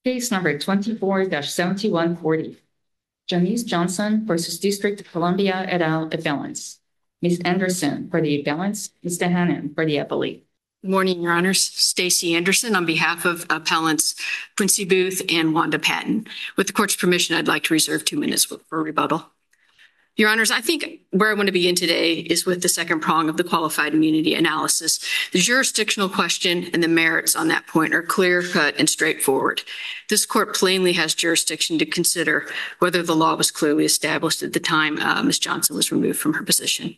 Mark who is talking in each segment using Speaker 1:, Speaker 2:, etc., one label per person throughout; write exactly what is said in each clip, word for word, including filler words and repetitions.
Speaker 1: Case number twenty-four seventy-one forty. Janice Johnson versus District of Columbia et al. Appellants. Miz Anderson for the appellants, Mister Hannon for the appellate.
Speaker 2: Good morning, Your Honors. Stacey Anderson on behalf of appellants Quincy Booth and Wanda Patton. With the court's permission, I'd like to reserve two minutes for rebuttal. Your Honors, I think where I want to begin today is with the second prong of the qualified immunity analysis. The jurisdictional question and the merits on that point are clear-cut and straightforward. This court plainly has jurisdiction to consider whether the law was clearly established at the time uh, Miz Johnson was removed from her position.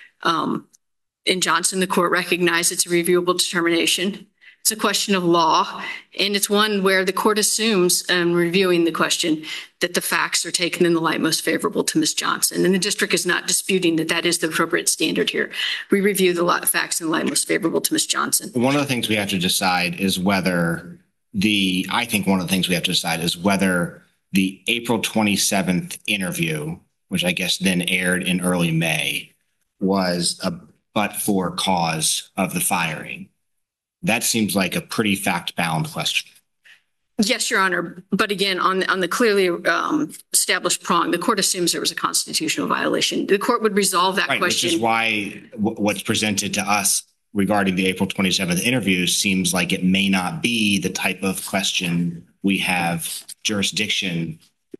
Speaker 2: Um, in Johnson, the court recognized it's a reviewable determination. It's a question of law, and it's one where the court assumes, um, reviewing the question, that the facts are taken in the light most favorable to Miz Johnson. And the district is not disputing that that is the appropriate standard here. We review the facts in the light most favorable to Miz Johnson.
Speaker 3: One of the things we have to decide is whether the, I think one of the things we have to decide is whether the April twenty-seventh interview, which I guess then aired in early May, was a but-for cause of the firing. That seems like a pretty fact-bound question.
Speaker 2: Yes, Your Honor. But again, on, on the clearly um, established prong, the court assumes there was a constitutional violation. The court would resolve that
Speaker 3: right,
Speaker 2: question.
Speaker 3: Which is why w- what's presented to us regarding the April twenty-seventh interview seems like it may not be the type of question we have jurisdiction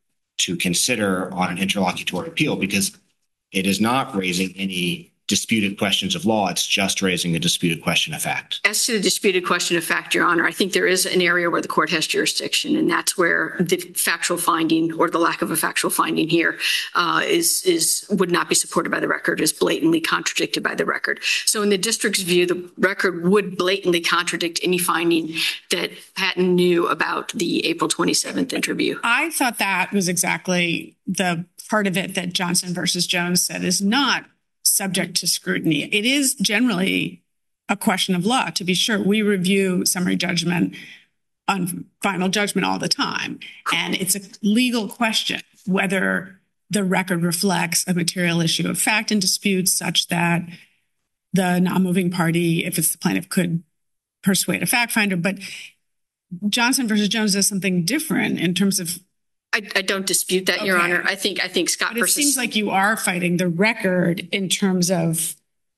Speaker 3: to consider on an interlocutory appeal, because it is not raising any disputed questions of law. It's just raising a disputed question of fact.
Speaker 2: As to the disputed question of fact, Your Honor, I think there is an area where the court has jurisdiction, and that's where the factual finding or the lack of a factual finding here uh, is is would not be supported by the record, is blatantly contradicted by the record. So in the district's view, the record would blatantly contradict any finding that Patton knew about the April twenty-seventh interview.
Speaker 4: I thought that was exactly the part of it that Johnson versus Jones said is not subject to scrutiny. It is generally a question of law, to be sure. We review summary judgment on final judgment all the time, and it's a legal question whether the record reflects a material issue of fact and dispute such that the non-moving party, if it's the plaintiff, could persuade a fact finder. But Johnson versus Jones does something different in terms of
Speaker 2: I, I don't dispute that, okay. Your Honor. I think I think Scott
Speaker 4: but it
Speaker 2: versus...
Speaker 4: seems like you are fighting the record in terms of...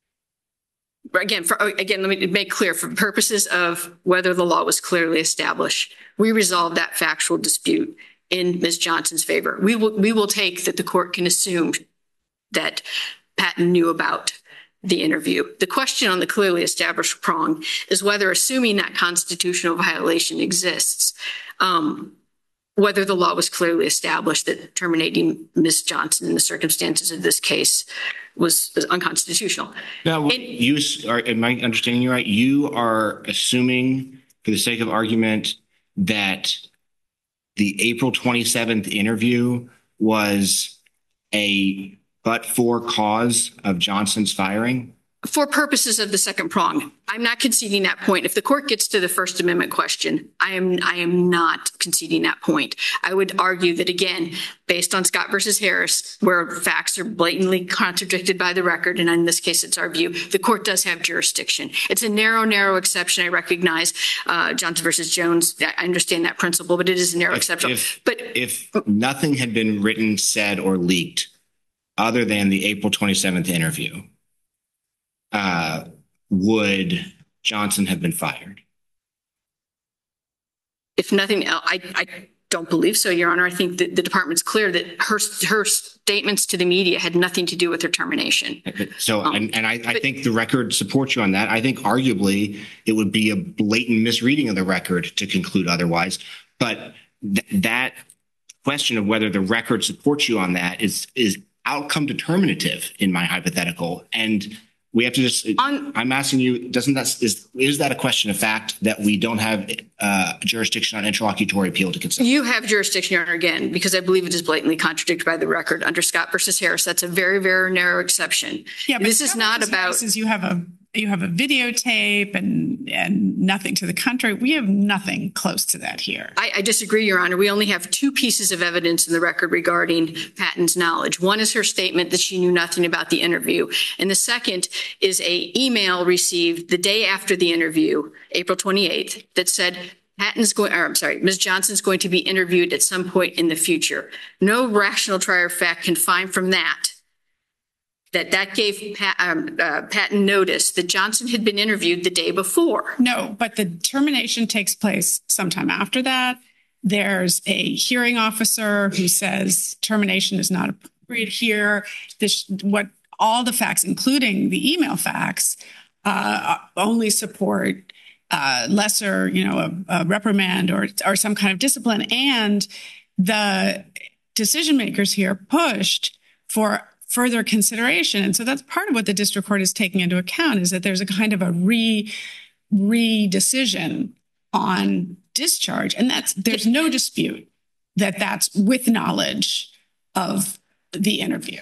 Speaker 2: Again, for, again, let me make clear, for purposes of whether the law was clearly established, we resolved that factual dispute in Miz Johnson's favor. We will, we will take that the court can assume that Patton knew about the interview. The question on the clearly established prong is whether, assuming that constitutional violation exists, um, whether the law was clearly established that terminating Miz Johnson in the circumstances of this case was, was unconstitutional.
Speaker 3: Now, and, you are, am I understanding you right? You are assuming, for the sake of argument, that the April twenty-seventh interview was a but-for cause of Johnson's firing?
Speaker 2: For purposes of the second prong, I'm not conceding that point. If the court gets to the First Amendment question, I am I am not conceding that point. I would argue that, again, based on Scott versus Harris, where facts are blatantly contradicted by the record, and in this case it's our view, the court does have jurisdiction. It's a narrow, narrow exception. I recognize uh, Johnson versus Jones. I understand that principle, but it is a narrow
Speaker 3: if,
Speaker 2: exception.
Speaker 3: If,
Speaker 2: but
Speaker 3: if nothing had been written, said, or leaked other than the April twenty-seventh interview, Uh, would Johnson have been fired?
Speaker 2: If nothing else, I, I don't believe so, Your Honor. I think that the department's clear that her her statements to the media had nothing to do with her termination.
Speaker 3: So, um, and, and I, I but, think the record supports you on that. I think arguably it would be a blatant misreading of the record to conclude otherwise. But th- that question of whether the record supports you on that is is outcome determinative in my hypothetical. And we have to just, on, I'm asking you, doesn't that, is, is that a question of fact that we don't have uh, jurisdiction on interlocutory appeal to consider?
Speaker 2: You have jurisdiction, Your Honor, again, because I believe it is blatantly contradicted by the record under Scott versus Harris. That's a very, very narrow exception.
Speaker 4: Yeah, but
Speaker 2: this
Speaker 4: Scott
Speaker 2: is not about...
Speaker 4: Harris is you have a you have a videotape and and nothing to the contrary. We have nothing close to that here.
Speaker 2: I, I disagree, Your Honor. We only have two pieces of evidence in the record regarding Patton's knowledge. One is her statement that she knew nothing about the interview. And the second is a email received the day after the interview, April twenty-eighth, that said Patton's going, or I'm sorry, Miz Johnson's going to be interviewed at some point in the future. No rational trier of fact can find from that that that gave Pat, um, uh, Patton notice that Johnson had been interviewed the day before.
Speaker 4: No, but the termination takes place sometime after that. There's a hearing officer who says termination is not appropriate here. This, what all the facts, including the email facts, uh, only support uh, lesser, you know, a, a reprimand or or some kind of discipline. And the decision makers here pushed for further consideration. And so that's part of what the district court is taking into account, is that there's a kind of a re re-decision on discharge. And that's, there's no dispute that that's with knowledge of the interview.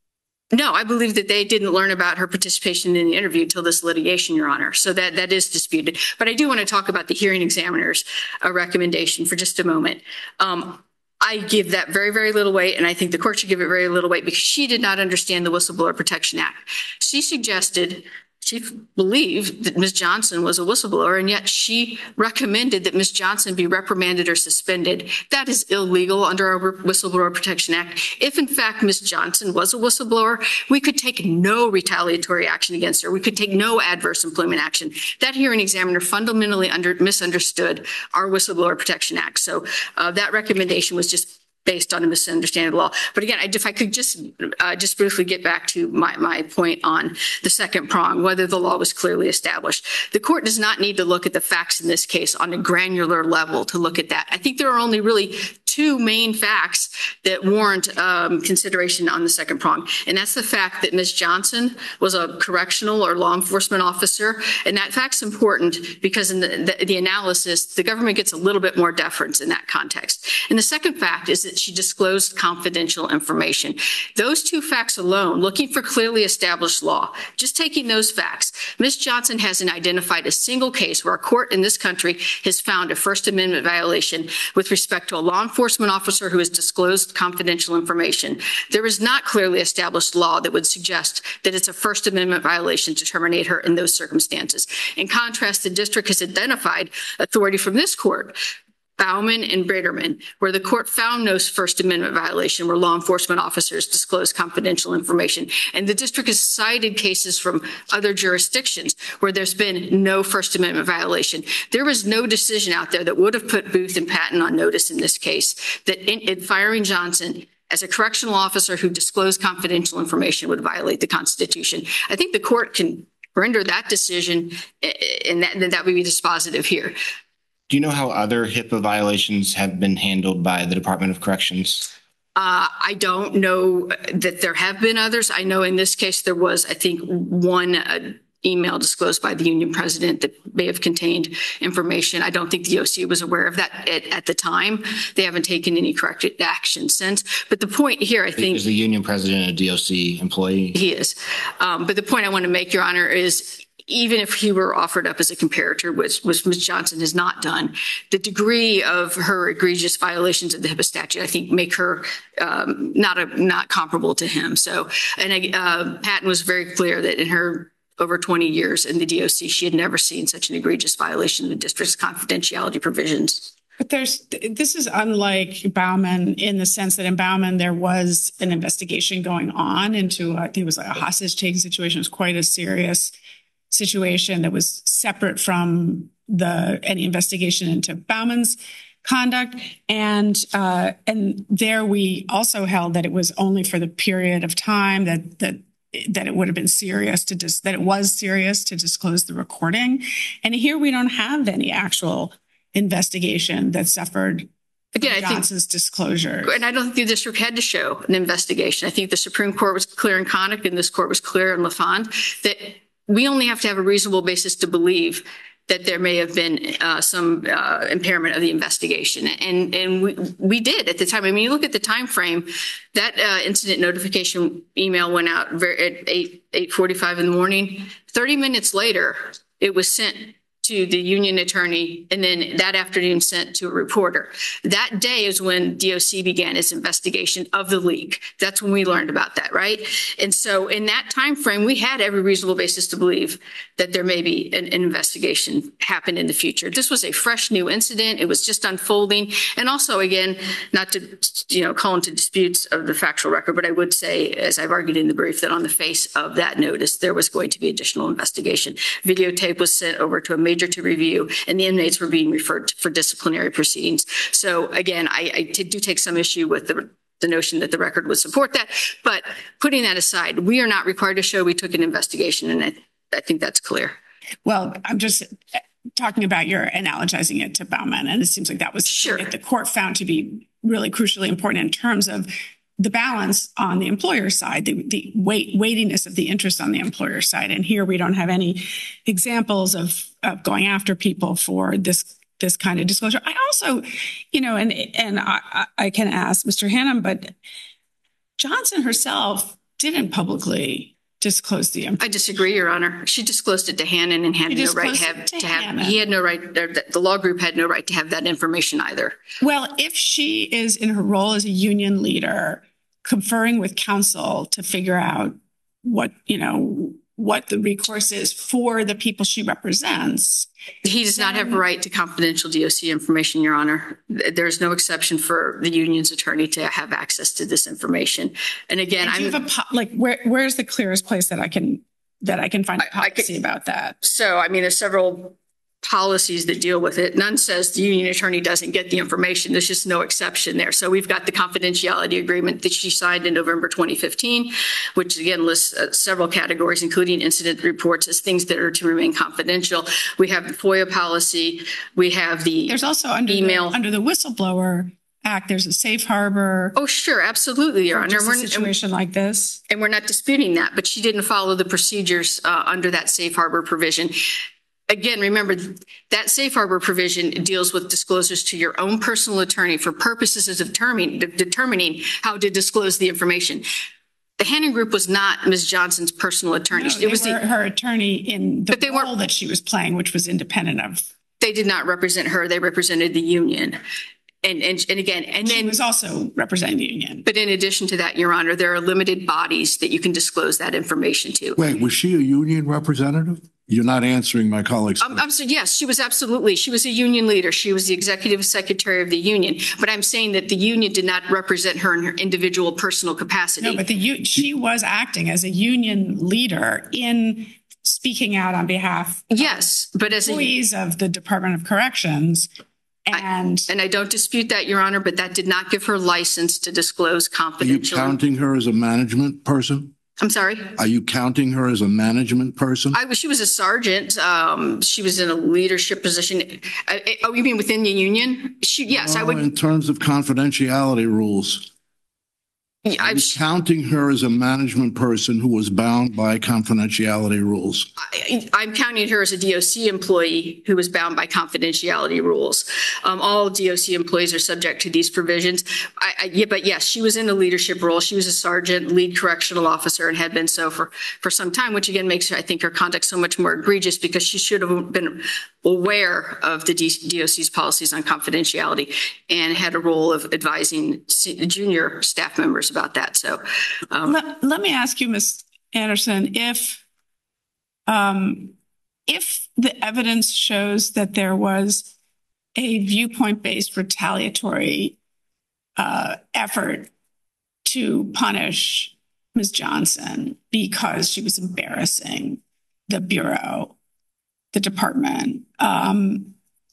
Speaker 2: No, I believe that they didn't learn about her participation in the interview until this litigation, Your Honor. So that, that is disputed. But I do want to talk about the hearing examiner's uh, recommendation for just a moment. Um, I give that very, very little weight, and I think the court should give it very little weight because she did not understand the Whistleblower Protection Act. She suggested, she believed that Miz Johnson was a whistleblower, and yet she recommended that Miz Johnson be reprimanded or suspended. That is illegal under our Whistleblower Protection Act. If, in fact, Miz Johnson was a whistleblower, we could take no retaliatory action against her. We could take no adverse employment action. That hearing examiner fundamentally under, misunderstood our Whistleblower Protection Act. So uh, that recommendation was just based on a misunderstanding of the law. But again, if I could just uh, just briefly get back to my, my point on the second prong, whether the law was clearly established. The court does not need to look at the facts in this case on a granular level to look at that. I think there are only really two main facts that warrant um, consideration on the second prong. And that's the fact that Miz Johnson was a correctional or law enforcement officer. And that fact's important because in the, the, the analysis, the government gets a little bit more deference in that context. And the second fact is that she disclosed confidential information. Those two facts alone, looking for clearly established law, just taking those facts, Miz Johnson hasn't identified a single case where a court in this country has found a First Amendment violation with respect to a law enforcement officer who has disclosed confidential information. There is not clearly established law that would suggest that it's a First Amendment violation to terminate her in those circumstances. In contrast, the district has identified authority from this court, Bauman and Braderman, where the court found no First Amendment violation where law enforcement officers disclosed confidential information. And the district has cited cases from other jurisdictions where there's been no First Amendment violation. There was no decision out there that would have put Booth and Patton on notice in this case that in, in firing Johnson as a correctional officer who disclosed confidential information would violate the Constitution. I think the court can render that decision, and that, and that would be dispositive here.
Speaker 3: Do you know how other HIPAA violations have been handled by the Department of Corrections?
Speaker 2: Uh, I don't know that there have been others. I know in this case there was, I think, one uh, email disclosed by the union president that may have contained information. I don't think the O C was aware of that at, at the time. They haven't taken any corrective action since. But the point here, I think—
Speaker 3: Is the union president a D O C employee?
Speaker 2: He is. Um, but the point I want to make, Your Honor, is even if he were offered up as a comparator, which, which Miz Johnson has not done, the degree of her egregious violations of the HIPAA statute, I think, make her um, not a, not comparable to him. So, and uh, Patton was very clear that in her over twenty years in the D O C, she had never seen such an egregious violation of the district's confidentiality provisions.
Speaker 4: But there's, this is unlike Bauman in the sense that in Bauman, there was an investigation going on into, I think it was like a hostage taking situation. It was quite a serious situation that was separate from the any investigation into Bauman's conduct. And uh, and there we also held that it was only for the period of time that that that it would have been serious to dis- that it was serious to disclose the recording. And here we don't have any actual investigation that suffered Again, Johnson's I think, disclosure.
Speaker 2: And I don't think the district had to show an investigation. I think the Supreme Court was clear in Connick and this court was clear in LaFond that we only have to have a reasonable basis to believe that there may have been uh, some uh, impairment of the investigation. And and we, we did at the time. I mean, you look at the time frame, that uh, incident notification email went out very, at eight, eight forty-five in the morning. thirty minutes later, it was sent to the union attorney, and then that afternoon sent to a reporter. That day is when D O C began its investigation of the leak. That's when we learned about that, right? And so in that time frame, we had every reasonable basis to believe that there may be an, an investigation happen in the future. This was a fresh new incident. It was just unfolding. And also, again, not to, you know, call into disputes of the factual record, but I would say, as I've argued in the brief, that on the face of that notice, there was going to be additional investigation. Videotape was sent over to a major to review, and the inmates were being referred to for disciplinary proceedings. So again, I, I t- do take some issue with the, the notion that the record would support that. But putting that aside, we are not required to show we took an investigation, and I, I think that's clear.
Speaker 4: Well, I'm just talking about your analogizing it to Bauman, and it seems like that was
Speaker 2: sure.
Speaker 4: that the court found to be really crucially important in terms of the balance on the employer side, the, the weight, weightiness of the interest on the employer side. And here we don't have any examples of, of going after people for this, this kind of disclosure. I also, you know, and, and I, I can ask Mister Hannum, but Johnson herself didn't publicly disclose the information.
Speaker 2: I disagree, Your Honor. She disclosed it to Hannon, and Hannon had no right to have, to, to have he had no right, the law group had no right to have that information either.
Speaker 4: Well, if she is in her role as a union leader, conferring with counsel to figure out what, you know, what the recourse is for the people she represents.
Speaker 2: He does not have a right to confidential D O C information, Your Honor. There's no exception for the union's attorney to have access to this information. And again,
Speaker 4: and do
Speaker 2: I'm
Speaker 4: you have a po- like where where's the clearest place that I can that I can find a policy I, I could, about that?
Speaker 2: So, I mean, there's several policies that deal with it. None says the union attorney doesn't get the information. There's just no exception there. So we've got the confidentiality agreement that she signed in November twenty fifteen, which again lists uh, several categories, including incident reports as things that are to remain confidential. We have the FOIA policy. We have the
Speaker 4: There's also under email the, under the whistleblower act, there's a safe harbor.
Speaker 2: Oh, sure. Absolutely, Your Honor.
Speaker 4: We're, a situation and, like this.
Speaker 2: And we're not disputing that, but she didn't follow the procedures uh, under that safe harbor provision. Again, remember, that safe harbor provision deals with disclosures to your own personal attorney for purposes of determining, determining how to disclose the information. The Hannon Group was not Miz Johnson's personal attorney.
Speaker 4: No,
Speaker 2: it
Speaker 4: they
Speaker 2: was
Speaker 4: were
Speaker 2: the,
Speaker 4: her attorney in the
Speaker 2: but they
Speaker 4: role that she was playing, which was independent of.
Speaker 2: They did not represent her. They represented the union. And, and, and again, and
Speaker 4: she
Speaker 2: then
Speaker 4: was also representing the union.
Speaker 2: But in addition to that, Your Honor, there are limited bodies that you can disclose that information to.
Speaker 5: Wait, was she a union representative? You're not answering my colleagues.
Speaker 2: I'm, I'm so, yes, she was absolutely. She was a union leader. She was the executive secretary of the union. But I'm saying that the union did not represent her in her individual personal capacity.
Speaker 4: No, but the she was acting as a union leader in speaking out on behalf.
Speaker 2: Yes,
Speaker 4: of
Speaker 2: but as
Speaker 4: employees
Speaker 2: a,
Speaker 4: of the Department of Corrections. And
Speaker 2: I, and I don't dispute that, Your Honor, but that did not give her license to disclose confidential.
Speaker 5: Are you counting her as a management person?
Speaker 2: I'm sorry?
Speaker 5: Are you counting her as a management person?
Speaker 2: I was. She was a sergeant. Um, she was in a leadership position. Uh, oh, you mean within the union? She, yes,
Speaker 5: no,
Speaker 2: I would.
Speaker 5: In terms of confidentiality rules. I'm counting her as a management person who was bound by confidentiality rules.
Speaker 2: I, I'm counting her as a D O C employee who was bound by confidentiality rules. Um, all D O C employees are subject to these provisions. I, I, yeah, but yes, she was in a leadership role. She was a sergeant, lead correctional officer, and had been so for, for some time, which again makes, I think, her conduct so much more egregious because she should have been aware of the D O C's policies on confidentiality and had a role of advising junior staff members about that. So um,
Speaker 4: let, let me ask you, Miz Anderson, if um, if the evidence shows that there was a viewpoint-based retaliatory uh, effort to punish Miz Johnson because she was embarrassing the Bureau, the department, um,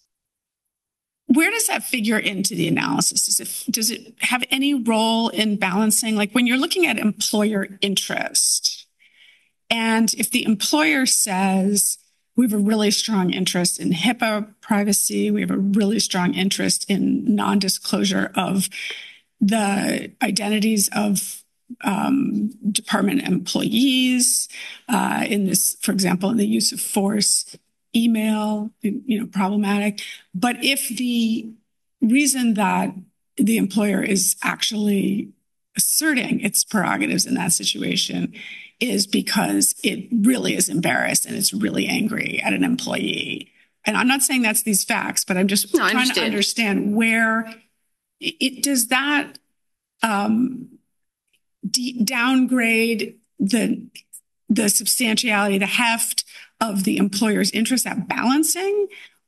Speaker 4: where does that figure into the analysis? Does it, does it have any role in balancing? Like when you're looking at employer interest, and if the employer says, we have a really strong interest in HIPAA privacy, we have a really strong interest in non-disclosure of the identities of um, department employees, uh, in this, for example, in the use of force, email, you know, problematic. But if the reason that the employer is actually asserting its prerogatives in that situation is because it really is embarrassed and it's really angry at an employee and I'm not saying that's these facts, but I'm just
Speaker 2: No, I
Speaker 4: trying to
Speaker 2: understand.
Speaker 4: understand where it does that um, de- downgrade the the substantiality, the heft of the employer's interest at balancing,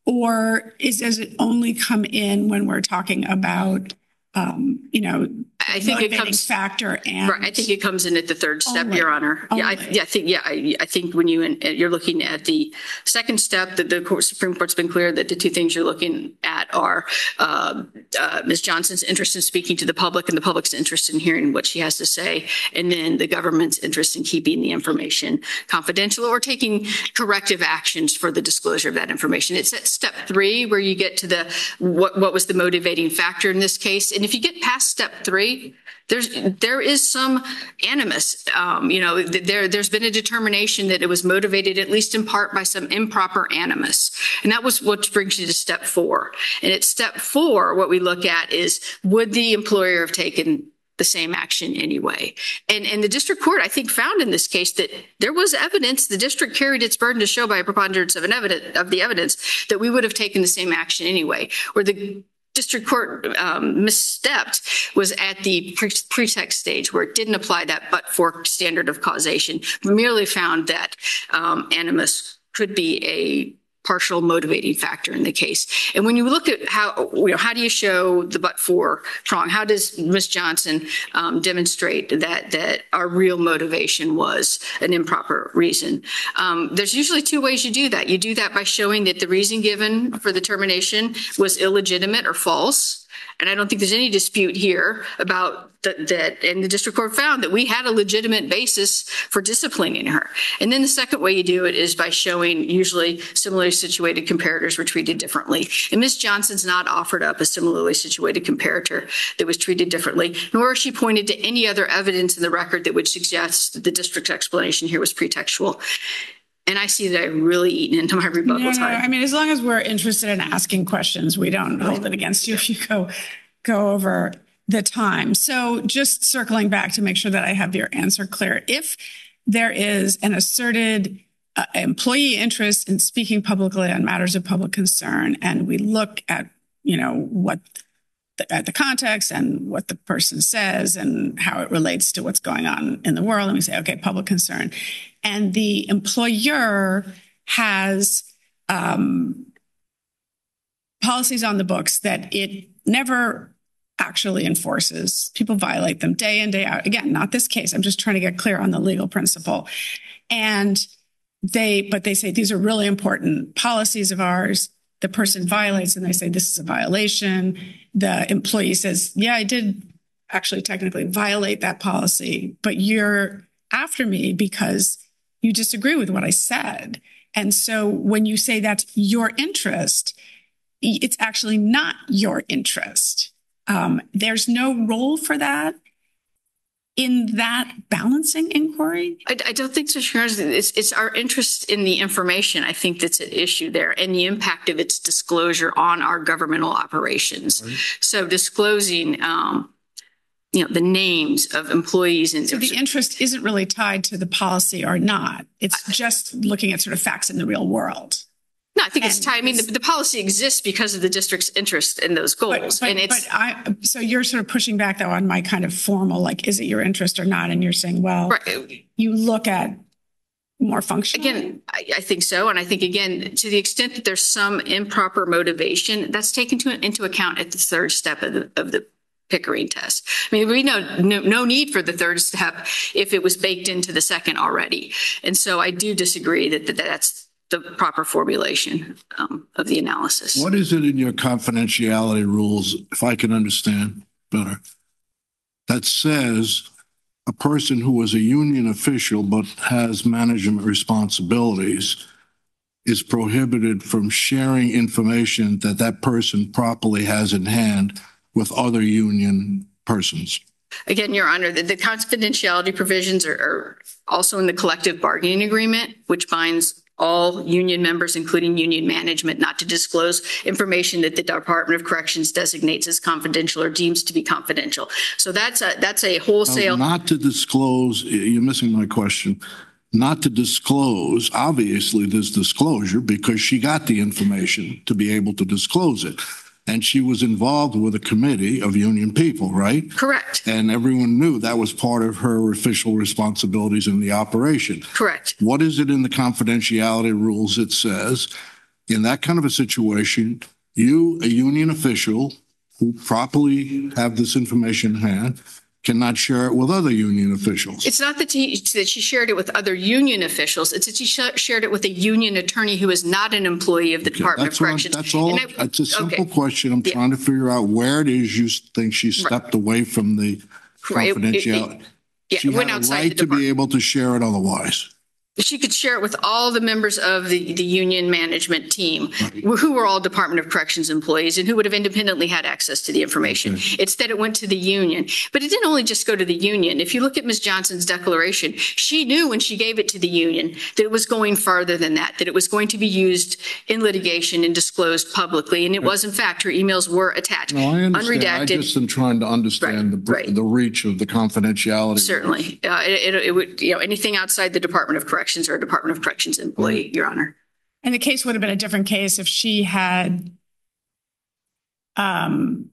Speaker 4: or is does it only come in when we're talking about um, you know,
Speaker 2: I think it
Speaker 4: motivating
Speaker 2: comes
Speaker 4: factor and
Speaker 2: Right, I think it comes in at the third step,
Speaker 4: Only.
Speaker 2: Your Honor. Yeah, I,
Speaker 4: Only.
Speaker 2: yeah, I think yeah, I, I think when you and you're looking at the second step, that the court, Supreme Court's been clear that the two things you're looking at are uh, uh, Miz Johnson's interest in speaking to the public and the public's interest in hearing what she has to say, and then the government's interest in keeping the information confidential or taking corrective actions for the disclosure of that information. It's at step three where you get to the what what was the motivating factor in this case, and if you get past step three, There's there is some animus. Um, you know, there there's been a determination that it was motivated at least in part by some improper animus, and that was what brings you to step four. And at step four, what we look at is would the employer have taken the same action anyway? And and the district court, I think, found in this case that there was evidence. The district carried its burden to show by a preponderance of an evidence of the evidence that we would have taken the same action anyway. Where the district court um, misstepped was at the pre- pretext stage where it didn't apply that but-for standard of causation, merely found that um, animus could be a partial motivating factor in the case. And when you look at how, you know, how do you show the but-for prong? How does Miz Johnson um, demonstrate that that our real motivation was an improper reason? Um, there's usually two ways you do that. You do that by showing that the reason given for the termination was illegitimate or false. And I don't think there's any dispute here about that, that, and the district court found that we had a legitimate basis for disciplining her. And then the second way you do it is by showing usually similarly situated comparators were treated differently. And Miz Johnson's not offered up a similarly situated comparator that was treated differently, nor has she pointed to any other evidence in the record that would suggest that the district's explanation here was pretextual. And I see that I've really eaten into my rebuttal
Speaker 4: no, no,
Speaker 2: time.
Speaker 4: I mean, as long as we're interested in asking questions, we don't hold it against you if you go go over the time. So just circling back to make sure that I have your answer clear. If there is an asserted uh, employee interest in speaking publicly on matters of public concern, and we look at, you know, what the, at the context and what the person says and how it relates to what's going on in the world, and we say, okay, public concern. And the employer has um, policies on the books that it never actually enforces. People violate them day in, day out. Again, not this case. I'm just trying to get clear on the legal principle. And they, but they say these are really important policies of ours. The person violates and they say this is a violation. The employee says, yeah, I did actually technically violate that policy, but you're after me because you disagree with what I said. And so when you say that's your interest, it's actually not your interest. Um, there's no role for that in that balancing inquiry.
Speaker 2: I, I don't think so, Sharon. It's, it's our interest in the information, I think, that's at issue there, and the impact of its disclosure on our governmental operations. Right. So disclosing um, you know, the names of employees. And
Speaker 4: so the interest isn't really tied to the policy or not. It's just looking at sort of facts in the real world.
Speaker 2: No, I think and it's tied. I mean, the, the policy exists because of the district's interest in those goals.
Speaker 4: But, but,
Speaker 2: and it's,
Speaker 4: but I, so you're sort of pushing back though on my kind of formal, like, is it your interest or not? And you're saying, well, right. You look at more functional.
Speaker 2: Again, I, I think so. And I think, again, to the extent that there's some improper motivation, that's taken to, into account at the third step of the, of the Pickering test. I mean, we know no, no need for the third step if it was baked into the second already. And so I do disagree that, that that's the proper formulation um, of the analysis.
Speaker 5: What is it in your confidentiality rules, if I can understand better, that says a person who is a union official but has management responsibilities is prohibited from sharing information that that person properly has in hand with other union persons?
Speaker 2: Again, Your Honor, the, the confidentiality provisions are, are also in the collective bargaining agreement, which binds all union members, including union management, not to disclose information that the Department of Corrections designates as confidential or deems to be confidential. So that's a, that's a wholesale.
Speaker 5: Uh, not to disclose, you're missing my question. not to disclose. Obviously, there's disclosure because she got the information to be able to disclose it. And she was involved with a committee of union people, right?
Speaker 2: Correct.
Speaker 5: And everyone knew that was part of her official responsibilities in the operation.
Speaker 2: Correct.
Speaker 5: What is it in the confidentiality rules that says, in that kind of a situation, you, a union official who properly have this information in hand, cannot share it with other union officials?
Speaker 2: It's not that, he, that she shared it with other union officials. It's that she sh shared it with a union attorney who is not an employee of the
Speaker 5: Okay,
Speaker 2: Department
Speaker 5: that's
Speaker 2: of
Speaker 5: what I'm-
Speaker 2: Corrections.
Speaker 5: That's all.
Speaker 2: And I-
Speaker 5: It's a simple
Speaker 2: okay.
Speaker 5: question. I'm
Speaker 2: Yeah.
Speaker 5: trying to figure out where it is you think she stepped away from the
Speaker 2: Right. It- it-
Speaker 5: confidentiality.
Speaker 2: Yeah,
Speaker 5: She
Speaker 2: it went
Speaker 5: had a
Speaker 2: outside
Speaker 5: right
Speaker 2: the
Speaker 5: to be
Speaker 2: department.
Speaker 5: able to share it otherwise.
Speaker 2: She could share it with all the members of the, the union management team, who were all Department of Corrections employees and who would have independently had access to the information.
Speaker 5: Okay.
Speaker 2: It's that it went to the union. But it didn't only just go to the union. If you look at Miz Johnson's declaration, she knew when she gave it to the union that it was going farther than that, that it was going to be used in litigation and disclosed publicly. And it was, in fact, her emails were attached.
Speaker 5: No, I understand. I
Speaker 2: Unredacted.
Speaker 5: just am trying to understand
Speaker 2: Right,
Speaker 5: the,
Speaker 2: right.
Speaker 5: the reach of the confidentiality.
Speaker 2: Certainly. Uh, it, it, it would, you know, anything outside the Department of Corrections or a Department of Corrections employee, Your Honor.
Speaker 4: And the case would have been a different case if she had, um,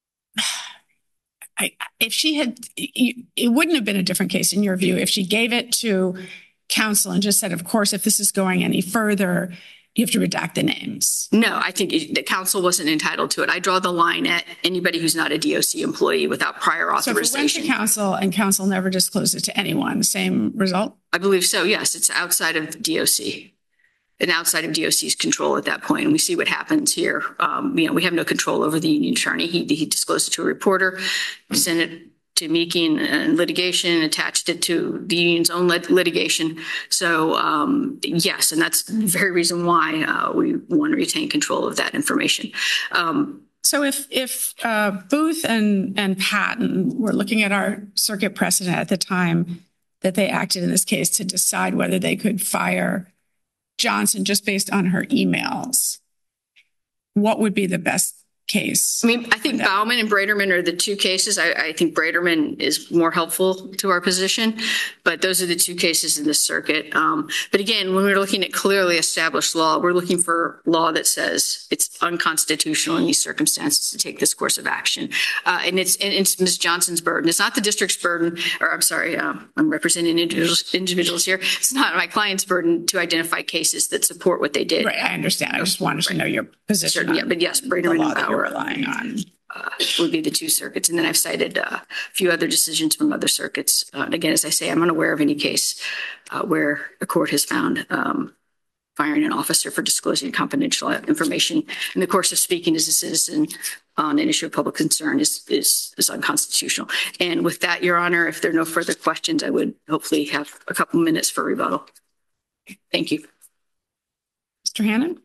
Speaker 4: I, if she had, it wouldn't have been a different case in your view if she gave it to counsel and just said, of course, if this is going any further, you have to redact the names.
Speaker 2: No, I think it- the council wasn't entitled to it. I draw the line at anybody who's not a D O C employee without prior
Speaker 4: So if it went to
Speaker 2: authorization.
Speaker 4: counsel and counsel never disclosed it to anyone, same result?
Speaker 2: I believe so, yes. It's outside of D O C and outside of D O C's control at that point. And we see what happens here. Um, you know, we have no control over the union attorney. He, he disclosed it to a reporter, sent it to Meeking and litigation, attached it to the union's own lit- litigation. So, um, yes, and that's the very reason why uh, we want to retain control of that information. Um,
Speaker 4: So if, if uh, Booth and, and Patton were looking at our circuit precedent at the time that they acted in this case to decide whether they could fire Johnson just based on her emails, what would be the best case?
Speaker 2: I mean, I think Bauman and Braderman are the two cases. I, I think Braderman is more helpful to our position, but those are the two cases in this circuit. Um, but again, when we're looking at clearly established law, we're looking for law that says it's unconstitutional in these circumstances to take this course of action. Uh, and it's, and it's Miz Johnson's burden. It's not the district's burden, or I'm sorry, um, I'm representing individuals, individuals here. It's not my client's burden to identify cases that support what they did.
Speaker 4: Right, I understand. I just wanted to know your position
Speaker 2: Certainly, yeah,
Speaker 4: on
Speaker 2: but yes,
Speaker 4: the
Speaker 2: Braderman
Speaker 4: law
Speaker 2: and
Speaker 4: that
Speaker 2: Bauer
Speaker 4: you're relying on.
Speaker 2: uh, would be the two circuits. And then I've cited uh, a few other decisions from other circuits. Uh, and again, as I say, I'm unaware of any case uh, where a court has found um, firing an officer for disclosing confidential information in the course of speaking as a citizen on an issue of public concern is, is, is unconstitutional. And with that, Your Honor, if there are no further questions, I would hopefully have a couple minutes for rebuttal. Thank you.
Speaker 4: Mister Hannon?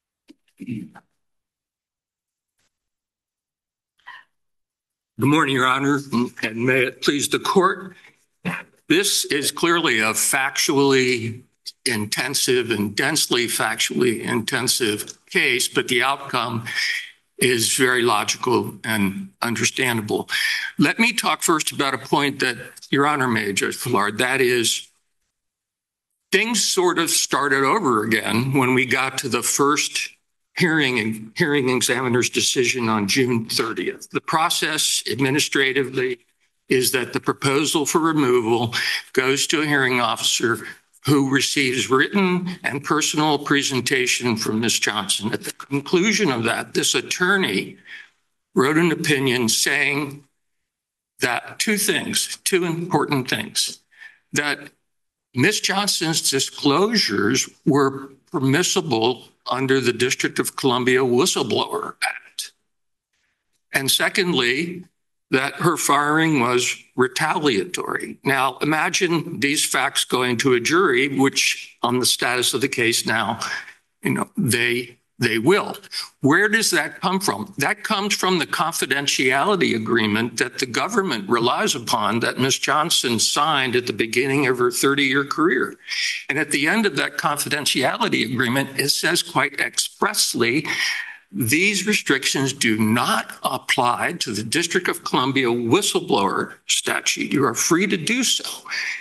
Speaker 6: Good morning, Your Honor, and may it please the court. This is clearly a factually intensive and densely factually intensive case, but the outcome is very logical and understandable. Let me talk first about a point that Your Honor made, Judge Fullard. That is, things sort of started over again when we got to the first hearing and hearing examiner's decision on June thirtieth. The process administratively is that the proposal for removal goes to a hearing officer who receives written and personal presentation from Miz Johnson. At the conclusion of that, this attorney wrote an opinion saying that two things, two important things, that Miz Johnson's disclosures were permissible under the District of Columbia Whistleblower Act. And secondly, that her firing was retaliatory. Now, imagine these facts going to a jury, which on the status of the case now, you know, they they will. Where does that come from? That comes from the confidentiality agreement that the government relies upon that Miz Johnson signed at the beginning of her thirty-year career. And at the end of that confidentiality agreement, it says quite expressly, these restrictions do not apply to the District of Columbia whistleblower statute. You are free to do so.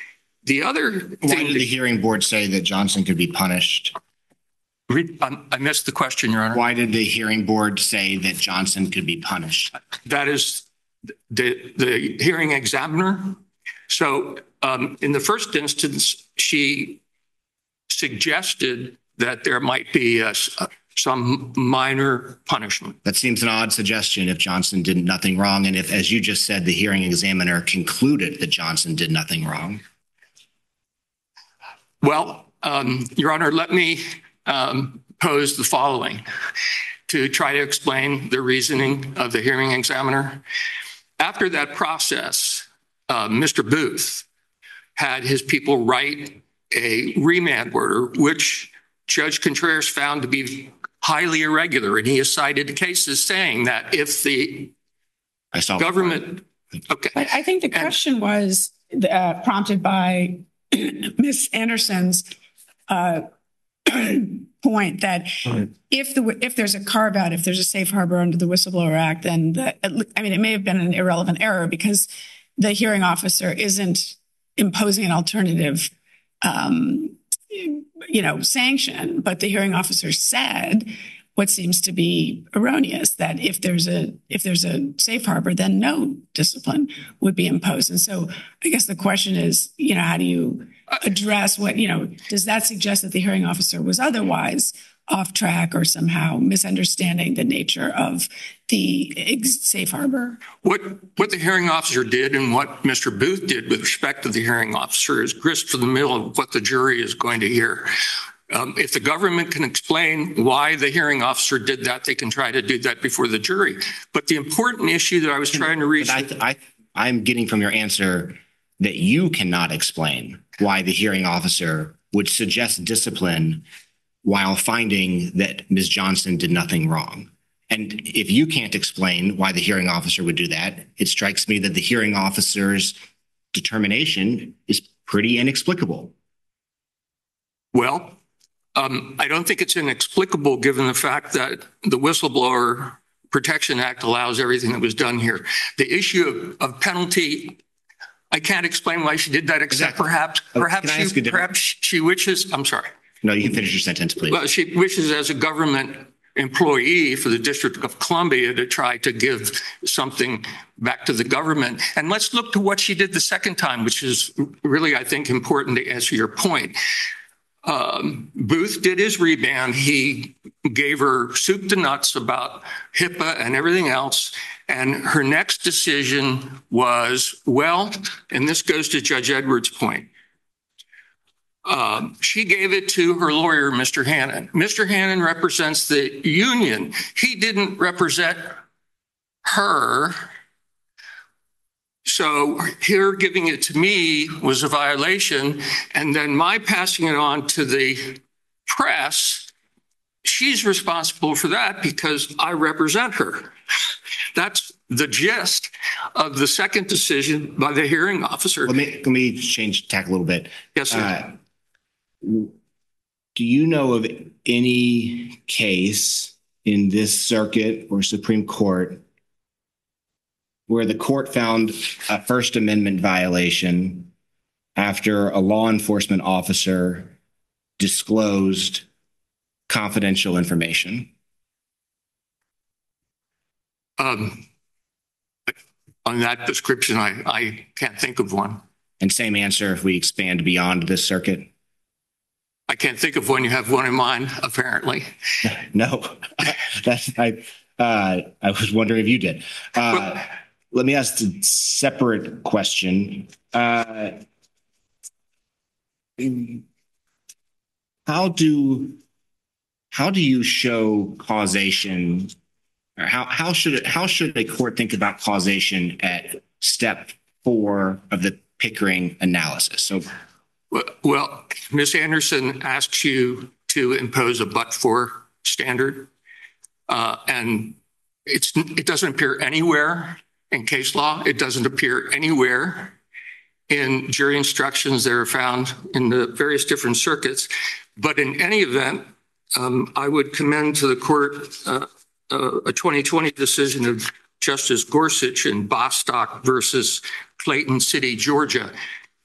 Speaker 6: The other
Speaker 3: Why
Speaker 6: thing,
Speaker 3: did the hearing board say that Johnson could be punished?
Speaker 6: that, I missed the question, Your Honor.
Speaker 3: Why did the hearing board say that Johnson could be punished?
Speaker 6: That is the, the hearing examiner. So um, in the first instance, she suggested that there might be a, some minor punishment.
Speaker 3: That seems an odd suggestion if Johnson did nothing wrong. And if, as you just said, the hearing examiner concluded that Johnson did nothing wrong.
Speaker 6: Well, um, Your Honor, let me um, pose the following to try to explain the reasoning of the hearing examiner. After that process, uh, Mister Booth had his people write a remand order, which Judge Contreras found to be highly irregular. And he has cited cases saying that if the
Speaker 3: I saw
Speaker 6: government, okay.
Speaker 4: But I think the question was uh, prompted by Miz Anderson's uh, point that if the if there's a carve out, if there's a safe harbor under the Whistleblower Act, then the, I mean, it may have been an irrelevant error because the hearing officer isn't imposing an alternative, um, you know, sanction, but the hearing officer said what seems to be erroneous, that if there's a if there's a safe harbor, then no discipline would be imposed. And so I guess the question is, you know, how do you address what, you know, does that suggest that the hearing officer was otherwise off track or somehow misunderstanding the nature of the ex- safe harbor?
Speaker 6: What what the hearing officer did and what Mister Booth did with respect to the hearing officer is grist for the middle of what the jury is going to hear. Um, if the government can explain why the hearing officer did that, they can try to do that before the jury. But the important issue that I was trying to reach...
Speaker 3: I, I, I'm getting from your answer that you cannot explain why the hearing officer would suggest discipline while finding that Miz Johnson did nothing wrong. And if you can't explain why the hearing officer would do that, it strikes me that the hearing officer's determination is pretty inexplicable.
Speaker 6: Well, um, I don't think it's inexplicable given the fact that the Whistleblower Protection Act allows everything that was done here. The issue of, of penalty, I can't explain why she did that, except
Speaker 3: Exactly.
Speaker 6: perhaps,
Speaker 3: Oh,
Speaker 6: perhaps,
Speaker 3: can I ask
Speaker 6: she,
Speaker 3: a different-
Speaker 6: perhaps she wishes, I'm sorry.
Speaker 3: No, you can finish your sentence, please.
Speaker 6: Well, she wishes as a government employee for the District of Columbia to try to give something back to the government. And let's look to what she did the second time, which is really, I think, important to answer your point. Um, Booth did his remand. He gave her soup to nuts about HIPAA and everything else. And her next decision was, well, and this goes to Judge Edwards' point. Um, she gave it to her lawyer, Mister Hannon. Mister Hannon represents the union. He didn't represent her. So her giving it to me was a violation. And then my passing it on to the press, she's responsible for that because I represent her. That's the gist of the second decision by the hearing officer.
Speaker 3: Let me, let me change tack a little bit.
Speaker 6: Yes, sir.
Speaker 3: Uh, do you know of any case in this circuit or Supreme Court where the court found a First Amendment violation after a law enforcement officer disclosed confidential information?
Speaker 6: Um, on that description, I, I can't think of one.
Speaker 3: And same answer if we expand beyond this circuit?
Speaker 6: I can't think of one. You have one in mind, apparently.
Speaker 3: No, that's I. Uh, I was wondering if you did. Uh,
Speaker 6: Well,
Speaker 3: let me ask a separate question. Uh, how do how do you show causation, or how how should it, how should a court think about causation at step four of the Pickering analysis? So.
Speaker 6: Well, Miz Anderson asks you to impose a but-for standard, uh, and it's it doesn't appear anywhere in case law. It doesn't appear anywhere in jury instructions that are found in the various different circuits. But in any event, um, I would commend to the court uh, uh, a twenty twenty decision of Justice Gorsuch in Bostock versus Clayton City, Georgia.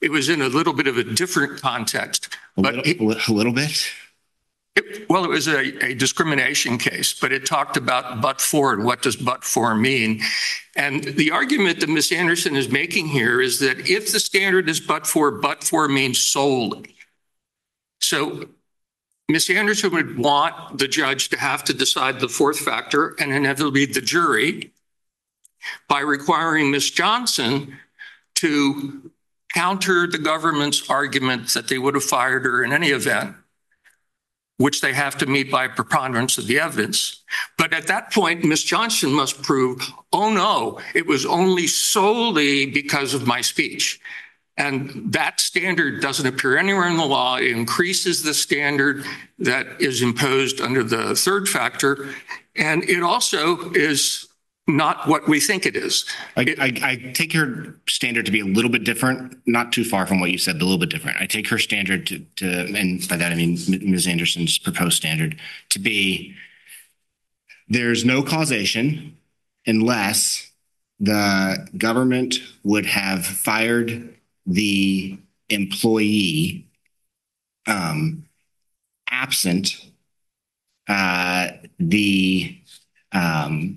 Speaker 6: it was in a little bit of a different context.
Speaker 3: A
Speaker 6: But
Speaker 3: little,
Speaker 6: it-
Speaker 3: a little bit.
Speaker 6: it- well, it was a, a discrimination case, but it talked about but for and what does but for mean. And the argument that Miz Anderson is making here is that if the standard is but for, but for means solely. So Miz Anderson would want the judge to have to decide the fourth factor and inevitably the jury by requiring Miz Johnson to counter the government's argument that they would have fired her in any event, which they have to meet by preponderance of the evidence. But at that point, Miz Johnson must prove, oh no, it was only solely because of my speech. And that standard doesn't appear anywhere in the law. It increases the standard that is imposed under the third factor. And it also is not what we think it is.
Speaker 3: I, I, I take her standard to be a little bit different, not too far from what you said, but a little bit different. I take her standard to, to and by that I mean Miz Anderson's proposed standard, to be there's no causation unless the government would have fired the employee um, absent uh, the um,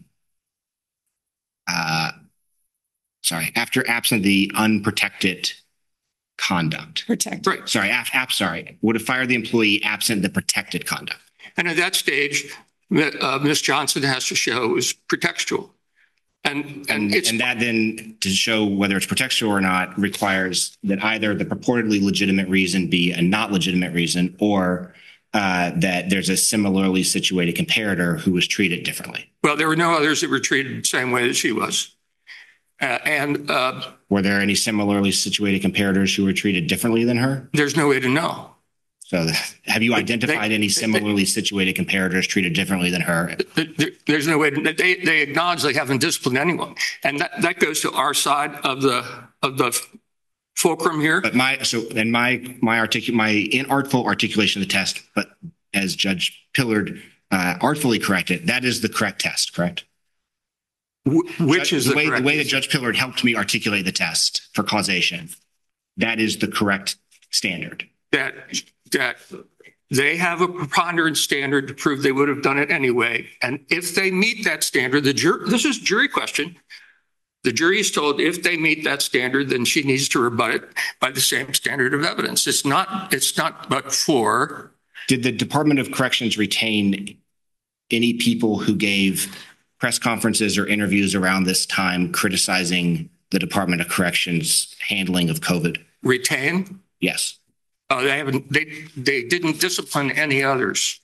Speaker 3: uh, sorry, after absent the unprotected conduct.
Speaker 4: Protect.
Speaker 6: Right.
Speaker 3: Sorry, af, af, sorry, would have fired the employee absent the protected conduct.
Speaker 6: And at that stage, uh, Miz Johnson has to show it was pretextual. And, and,
Speaker 3: And,
Speaker 6: it's
Speaker 3: and that then, to show whether it's pretextual or not, requires that either the purportedly legitimate reason be a not legitimate reason, or uh, that there's a similarly situated comparator who was treated differently.
Speaker 6: well, there were no others that were treated the same way that she was. Uh, and uh,
Speaker 3: Were there any similarly situated comparators who were treated differently than her?
Speaker 6: there's no way to know.
Speaker 3: So have you identified
Speaker 6: They-
Speaker 3: any similarly situated comparators treated differently than her?
Speaker 6: There- There's no way to, they, they acknowledge they haven't disciplined anyone. And that, that goes to our side of the, of the fulcrum here.
Speaker 3: But my, so, and my, my articu, my inartful articulation of the test, but as Judge Pillard uh, artfully corrected, that is the correct test, correct?
Speaker 6: Wh- Which is
Speaker 3: the
Speaker 6: the
Speaker 3: way, the
Speaker 6: correct.
Speaker 3: way that Judge Pillard helped me articulate the test for causation. That is the correct standard.
Speaker 6: That, that they have a preponderance standard to prove they would have done it anyway. And if they meet that standard, the jury, this is jury question. The jury is told if they meet that standard, then she needs to rebut it by the same standard of evidence. It's not, it's not but for.
Speaker 3: Did the Department of Corrections retain any people who gave press conferences or interviews around this time criticizing the Department of Corrections handling of COVID?
Speaker 6: Retain?
Speaker 3: Yes.
Speaker 6: Uh, they haven't, they, they didn't discipline any others.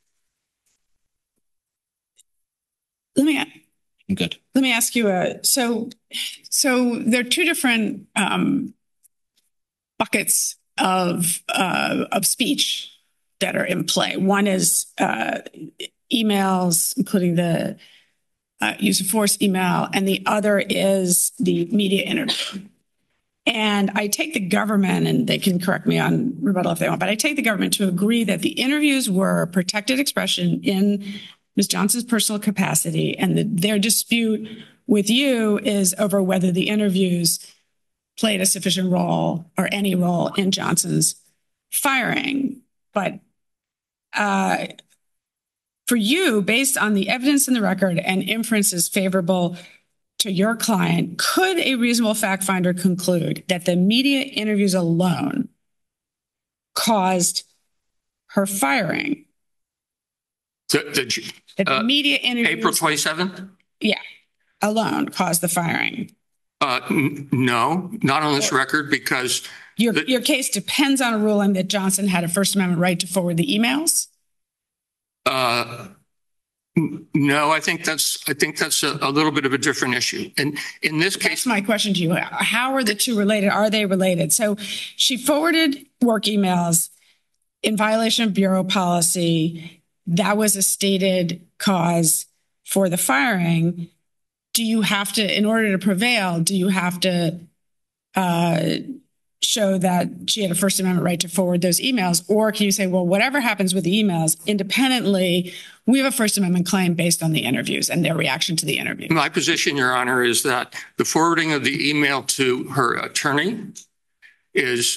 Speaker 4: Let me
Speaker 3: I'm good.
Speaker 4: let me ask you a so so there are two different um, buckets of uh, of speech that are in play. One is uh, emails, including the uh, use of force email, and the other is the media interview. And I take the government, and they can correct me on rebuttal if they want, but I take the government to agree that the interviews were protected expression in Miz Johnson's personal capacity, and the, their dispute with you is over whether the interviews played a sufficient role or any role in Johnson's firing. But uh, for you, based on the evidence in the record and inferences favorable to your client, could a reasonable fact finder conclude that the media interviews alone caused her firing?
Speaker 6: The, the,
Speaker 4: That the
Speaker 6: Uh,
Speaker 4: media interviews
Speaker 6: April twenty-seventh?
Speaker 4: alone caused the firing?
Speaker 6: Uh, n- no, not on this record, because
Speaker 4: Your,
Speaker 6: The-
Speaker 4: your case depends on a ruling that Johnson had a First Amendment right to forward the emails?
Speaker 6: uh, n- no, I think that's, I think that's a, a little bit of a different issue. And in this
Speaker 4: That's
Speaker 6: case,
Speaker 4: my question to you. How are the two related? Are they related? So she forwarded work emails in violation of bureau policy. That was a stated cause for the firing. Do you have to, in order to prevail, do you have to uh, show that she had a First Amendment right to forward those emails? Or can you say, well, whatever happens with the emails, independently, we have a First Amendment claim based on the interviews and their reaction to the interview?
Speaker 6: my position, Your Honor, is that the forwarding of the email to her attorney is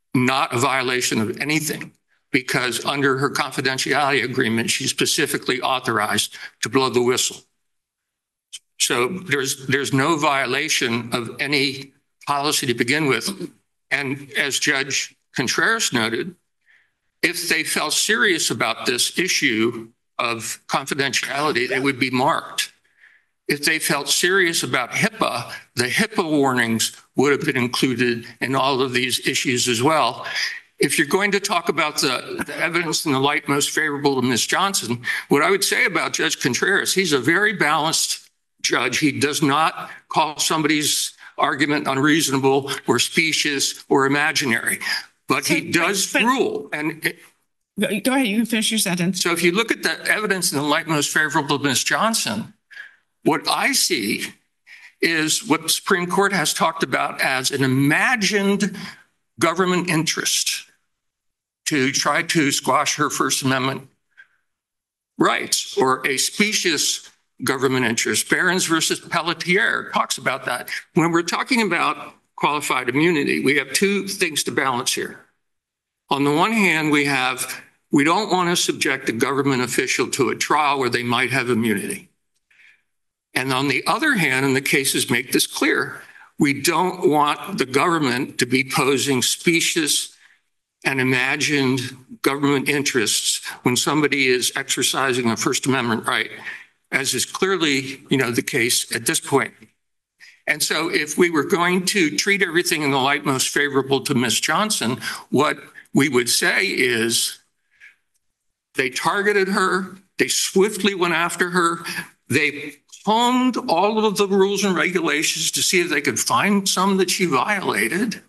Speaker 6: not a violation of anything, because under her confidentiality agreement, she's specifically authorized to blow the whistle. So there's there's no violation of any policy to begin with. And as Judge Contreras noted, if they felt serious about this issue of confidentiality, they would be marked. If they felt serious about HIPAA, the HIPAA warnings would have been included in all of these issues as well. If you're going to talk about the, the evidence in the light most favorable to Miz Johnson, what I would say about Judge Contreras, he's a very balanced judge. He does not call somebody's argument unreasonable or specious or imaginary, but
Speaker 4: So,
Speaker 6: he does
Speaker 4: but-
Speaker 6: rule. And it,
Speaker 4: Go go ahead, you can finish your sentence.
Speaker 6: so if you look at the evidence in the light most favorable to Miz Johnson, what I see is what the Supreme Court has talked about as an imagined government interest to try to squash her First Amendment rights, or a specious government interest. Barron's versus Pelletier talks about that. When we're talking about qualified immunity, we have two things to balance here. On the one hand, we have, we don't want to subject a government official to a trial where they might have immunity. And on the other hand, and the cases make this clear, we don't want the government to be posing specious and imagined government interests when somebody is exercising a First Amendment right, as is clearly, you know, the case at this point. And so if we were going to treat everything in the light most favorable to Miz Johnson, what we would say is they targeted her, they swiftly went after her, they combed all of the rules and regulations to see if they could find some that she violated.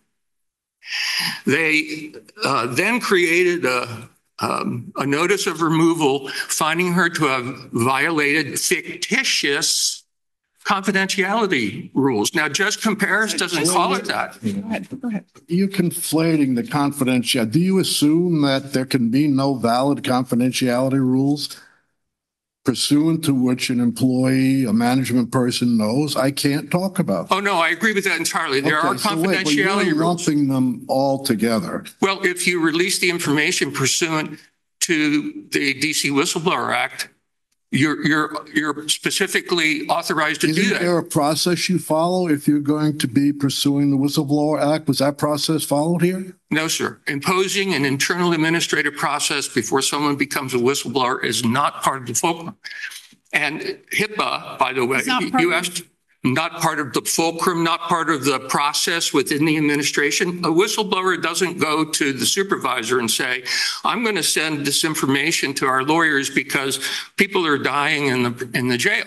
Speaker 6: They uh, then created a, um, a notice of removal, finding her to have violated fictitious confidentiality rules. Now, Judge Compares doesn't call it that.
Speaker 4: Go ahead, go ahead.
Speaker 5: You're conflating the confidentiality. Do you assume that there can be no valid confidentiality rules pursuant to which an employee, a management person knows I can't talk about?
Speaker 6: Oh, no, I agree with that entirely. There
Speaker 5: Okay,
Speaker 6: are
Speaker 5: so wait, but you're
Speaker 6: confidentiality rules.
Speaker 5: lumping them all together.
Speaker 6: Well, if you release the information pursuant to the D C Whistleblower Act, you're you're you're specifically authorized to do
Speaker 5: Isn't
Speaker 6: that.
Speaker 5: there a process you follow if you're going to be pursuing the Whistleblower Act? Was that process followed here?
Speaker 6: No, sir. Imposing an internal administrative process before someone becomes a whistleblower is not part of the fulcrum. And HIPAA, by the way,
Speaker 4: It's not part
Speaker 6: you
Speaker 4: of-
Speaker 6: asked, not part of the fulcrum, not part of the process within the administration. A whistleblower doesn't go to the supervisor and say, I'm going to send this information to our lawyers because people are dying in the in the jail.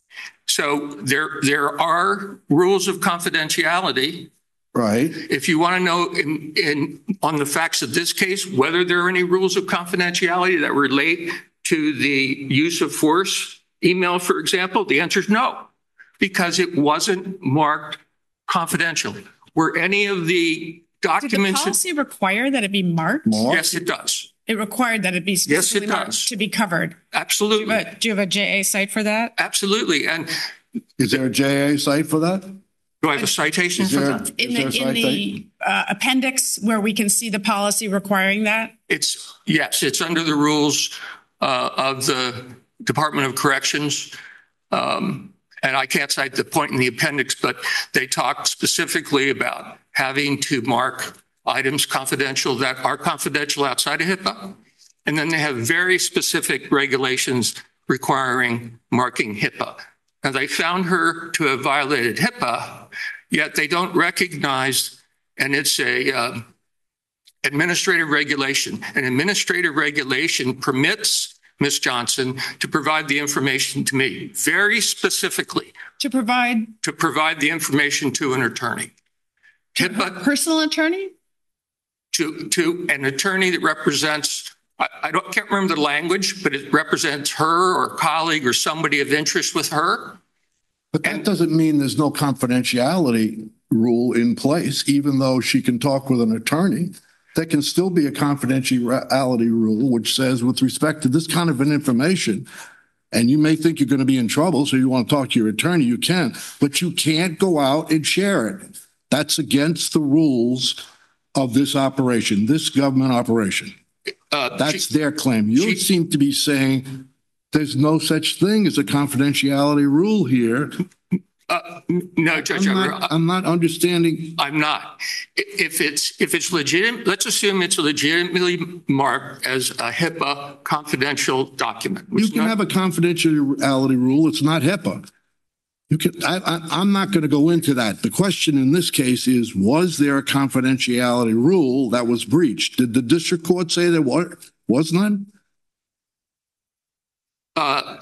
Speaker 6: So there there are rules of confidentiality.
Speaker 5: Right.
Speaker 6: If you want to know in, in on the facts of this case, whether there are any rules of confidentiality that relate to the use of force email, for example, the answer is no, because it wasn't marked confidential. Were any of the
Speaker 4: Did the
Speaker 6: documents?
Speaker 4: policy require that it be marked?
Speaker 5: Mark?
Speaker 6: Yes, it does.
Speaker 4: It required that it be
Speaker 6: Yes, it
Speaker 4: specifically marked
Speaker 6: does.
Speaker 4: to be covered.
Speaker 6: Absolutely.
Speaker 4: But do you have a J A site for that?
Speaker 6: Absolutely. And
Speaker 5: Is there a J A site for that?
Speaker 6: do I have a citation
Speaker 5: Is
Speaker 6: for
Speaker 5: there,
Speaker 6: that?
Speaker 4: In
Speaker 5: is there a
Speaker 4: the, in
Speaker 5: site
Speaker 4: the uh, appendix where we can see the policy requiring that?
Speaker 6: It's, yes, it's under the rules uh, of the Department of Corrections. Um, and I can't cite the point in the appendix, but they talk specifically about having to mark items confidential that are confidential outside of HIPAA. And then they have very specific regulations requiring marking HIPAA. Now, they found her to have violated HIPAA, yet they don't recognize, and it's a uh, administrative regulation. An administrative regulation permits Miz Johnson to provide the information to me, very specifically,
Speaker 4: To provide
Speaker 6: to provide the information to an attorney. HIPAA
Speaker 4: personal attorney?
Speaker 6: to, to an attorney that represents, I, I don't, can't remember the language, but it represents her or a colleague or somebody of interest with her.
Speaker 5: But that doesn't mean there's no confidentiality rule in place, even though she can talk with an attorney. There can still be a confidentiality rule which says with respect to this kind of an information, and you may think you're going to be in trouble, so you want to talk to your attorney, you can, but you can't go out and share it. That's against the rules of this operation, this government operation.
Speaker 6: Uh,
Speaker 5: That's
Speaker 6: she-
Speaker 5: their claim. You
Speaker 6: she-
Speaker 5: seem to be saying there's no such thing as a confidentiality rule here.
Speaker 6: uh, no, Judge,
Speaker 5: I'm
Speaker 6: I'm,
Speaker 5: not, I'm not understanding.
Speaker 6: I'm not. I- If it's, if it's legitimate, let's assume it's legitimately marked as a HIPAA confidential document. which
Speaker 5: You can
Speaker 6: not-
Speaker 5: have a confidentiality rule. It's not HIPAA. You can, I, I, I'm not going to go into that. The question in this case is, was there a confidentiality rule that was breached? Did the district court say there was, was none?
Speaker 6: Uh,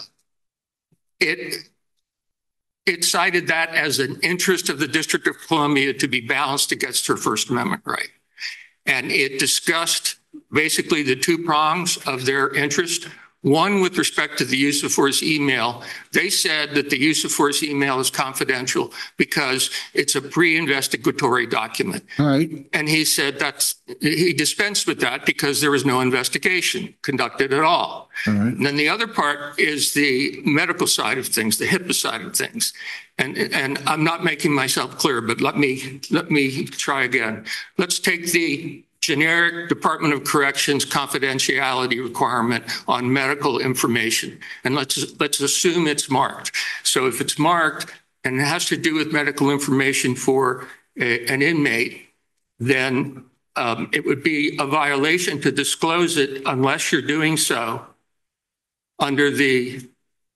Speaker 6: It, it cited that as an interest of the District of Columbia to be balanced against her First Amendment right. And it discussed basically the two prongs of their interest. One, with respect to the use of force email, they said that the use of force email is confidential because it's a pre-investigatory document.
Speaker 5: All right.
Speaker 6: And he said that's, he dispensed with that because there was no investigation conducted at all.
Speaker 5: All right.
Speaker 6: And then the other part is the medical side of things, the HIPAA side of things. And, and I'm not making myself clear, but let me, let me try again. Let's take the generic Department of Corrections confidentiality requirement on medical information. And let's, let's assume it's marked. So if it's marked and it has to do with medical information for a, an inmate, then um, it would be a violation to disclose it unless you're doing so under the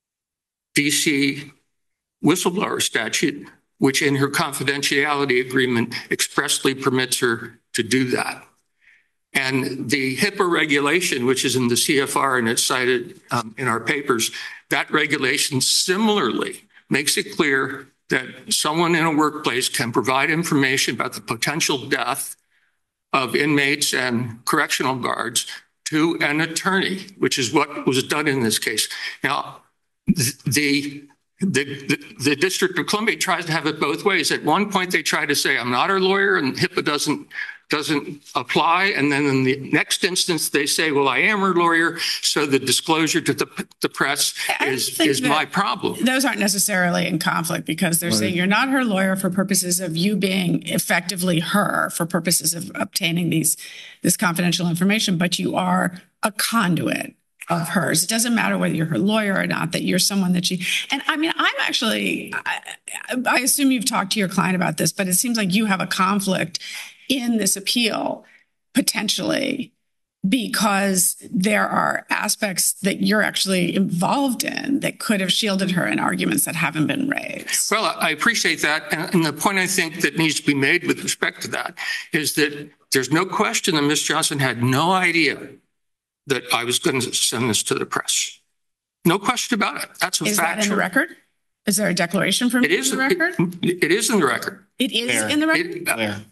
Speaker 6: D C whistleblower statute, which in her confidentiality agreement expressly permits her to do that. And the HIPAA regulation, which is in the C F R and it's cited um, in our papers, that regulation similarly makes it clear that someone in a workplace can provide information about the potential death of inmates and correctional guards to an attorney, which is what was done in this case. Now, the The, the, the District of Columbia tries to have it both ways. At one point, they try to say, I'm not her lawyer and HIPAA doesn't, doesn't apply. And then in the next instance, they say, well, I am her lawyer. So the disclosure to the, the press
Speaker 4: I
Speaker 6: is,
Speaker 4: think
Speaker 6: is
Speaker 4: that
Speaker 6: my problem.
Speaker 4: Those aren't necessarily in conflict because they're saying you're not her lawyer for purposes of you being effectively her for purposes of obtaining these, this confidential information, but you are a conduit of hers. It doesn't matter whether you're her lawyer or not, that you're someone that she, and I mean, I'm actually, I, I assume you've talked to your client about this, but it seems like you have a conflict in this appeal potentially because there are aspects that you're actually involved in that could have shielded her in arguments that haven't been raised.
Speaker 6: Well, I appreciate that. And, and the point I think that needs to be made with respect to that is that there's no question that Miz Johnson had no idea that I was going to send this to the press. No question about it. That's a
Speaker 4: Is
Speaker 6: fact.
Speaker 4: that in the record? Is there a declaration from
Speaker 6: It is
Speaker 4: in the record?
Speaker 6: It, it is in the record.
Speaker 4: It is
Speaker 3: Fair.
Speaker 4: in the record?
Speaker 6: It, uh,
Speaker 3: There.